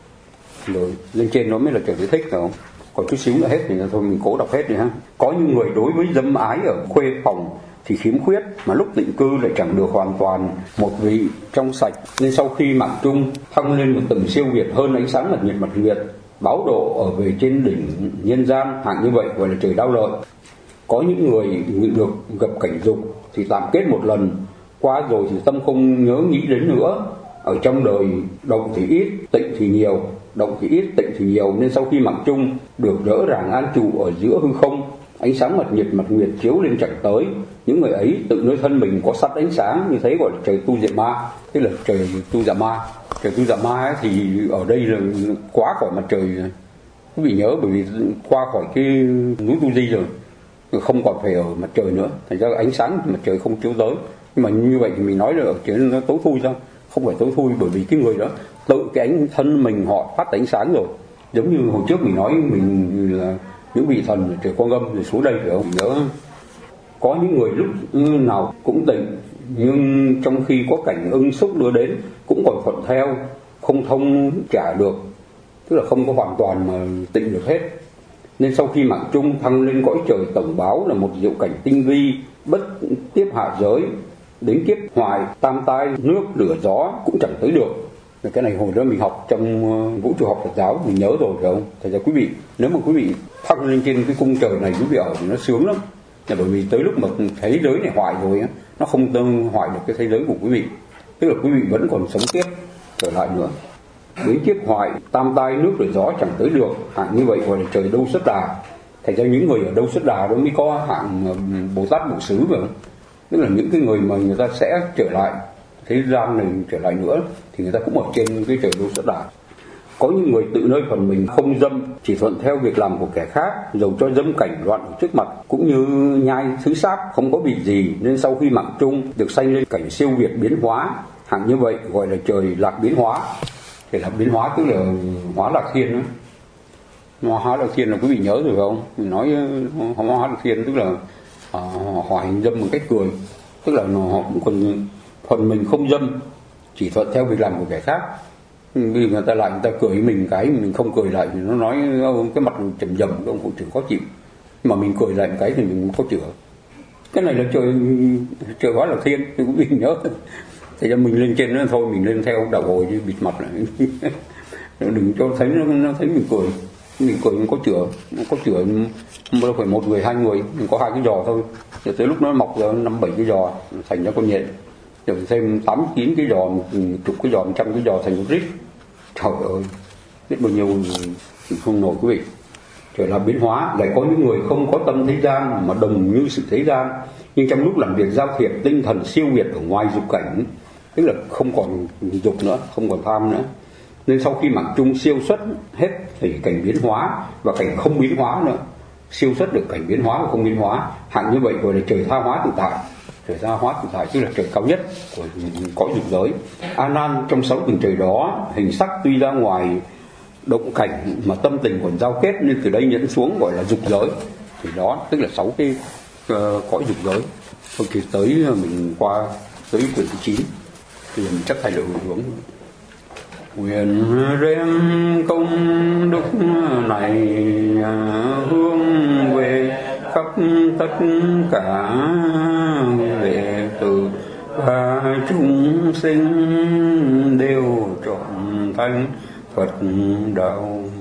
rồi lên trên nó mới là trời tứ thích, phải không? Còn chút xíu nữa hết thì thôi mình cố đọc hết đi ha. Có những người đối với dâm ái ở khuê phòng thì khiếm khuyết, mà lúc định cư lại chẳng được hoàn toàn một vị trong sạch, nên sau khi mạng chung thăng lên một tầng siêu việt hơn ánh sáng mặt nhật mặt nguyệt, báo độ ở về trên đỉnh nhân gian, hạng như vậy gọi là trời đao lợi. Có những người được gặp cảnh dục thì tạm kết một lần, qua rồi thì tâm không nhớ nghĩ đến nữa. Ở trong đời động thì ít, tịnh thì nhiều, động thì ít, tịnh thì nhiều, nên sau khi mạng chung được đỡ ràng an trụ ở giữa hư không, ánh sáng mặt nhật mặt nguyệt chiếu lên chẳng tới, những người ấy tự nơi thân mình có sắt ánh sáng, như thế gọi là trời tu diệm ma, tức là trời tu dạ ma. Trời tu dạ ma ấy, thì ở đây là quá khỏi mặt trời, quý vị nhớ, bởi vì qua khỏi cái núi Tu Di rồi, không còn phải ở mặt trời nữa, thành ra ánh sáng mặt trời không chiếu tới. Nhưng mà như vậy thì mình nói là ở trên nó tối thui sao? Không phải tối thui, bởi vì cái người đó tự cái ánh thân mình họ phát ánh sáng rồi. Giống như hồi trước mình nói mình là những vị thần trời Quan Âm rồi xuống đây, phải không? Nhớ có những người lúc nào cũng tịnh, nhưng trong khi có cảnh ưng xúc đưa đến cũng còn thuận theo, không thông trả được, tức là không có hoàn toàn mà tịnh được hết. Nên sau khi mạng chung thăng lên cõi trời tổng báo là một diệu cảnh tinh vi, bất tiếp hạ giới, đến kiếp hoài tam tai nước lửa gió cũng chẳng tới được. Cái này hồi đó mình học trong vũ trụ học Phật giáo mình nhớ rồi, phải không? Thật ra quý vị, nếu mà quý vị thăng lên trên cái cung trời này, quý vị ở thì nó sướng lắm. Là bởi vì tới lúc mà thế giới này hoại rồi á, nó không tương hoại được cái thế giới của quý vị, tức là quý vị vẫn còn sống tiếp trở lại nữa. Đến kiếp hoại tam tai nước lửa gió chẳng tới được, hạng như vậy gọi là trời đâu xuất đà. Thành ra những người ở đâu xuất đà đó mới có hạng Bồ Tát Bổ Xứ, phải không? Tức là những cái người mà người ta sẽ trở lại thế gian này trở lại nữa thì người ta cũng ở trên cái trời đâu xuất đà. Có những người tự nơi phần mình không dâm, chỉ thuận theo việc làm của kẻ khác, dầu cho dâm cảnh loạn ở trước mặt, cũng như nhai thứ sáp không có bị gì, nên sau khi mạng chung được sanh lên cảnh siêu việt biến hóa, hạng như vậy gọi là trời lạc biến hóa. Để lạc biến hóa tức là hóa lạc thiên đó. Hóa lạc thiên là quý vị nhớ rồi không? Mình nói hóa lạc thiên tức là à, họ hành dâm bằng cách cười, tức là họ cũng còn phần mình không dâm, chỉ thuận theo việc làm của kẻ khác. Vì người ta lại người ta cười với mình cái mình không cười lại thì nó nói cái mặt trầm dầm, ông cũng chẳng khó chịu, mà mình cười lại một cái thì mình có chữa. Cái này là trời trời hóa lạc thiên thì quý vị nhớ. Thì cho mình lên trên nó thôi, mình lên theo đạo hồi chứ bịt mặt lại. Đừng cho thấy nó, nó thấy mình cười, mình cười mình có chữa, có chữa đâu phải một người hai người, mình có hai cái giò thôi. Rồi tới lúc nó mọc ra năm bảy cái giò thành ra con nhện, rồi thêm tám chín cái giò, chục cái giò, trăm cái giò thành một rít. Trời ơi, biết bao nhiêu không nổi quý vị. Trời là biến hóa. Lại có những người không có tâm thế gian mà đồng như sự thế gian, nhưng trong lúc làm việc giao thiệp tinh thần siêu việt ở ngoài dục cảnh, tức là không còn dục nữa, không còn tham nữa. Nên sau khi mạng chung siêu xuất hết thì cảnh biến hóa và cảnh không biến hóa nữa, siêu xuất được cảnh biến hóa và không biến hóa, hạng như vậy gọi là trời tha hóa tự tại. Trời tha hóa tự tại tức là trời cao nhất của cõi dục giới. A Nan trong sáu tầng trời đó, hình sắc tuy ra ngoài động cảnh mà tâm tình còn giao kết, nên từ đây nhẫn xuống gọi là dục giới. Thì đó tức là sáu cái uh, cõi dục giới. Thôi thì tới mình qua tới quyển thứ chín thì mình chắc thay đổi hướng. Nguyện đem công đức này hướng về khắp tất cả đệ tử và chúng sinh đều trọn thành Phật đạo.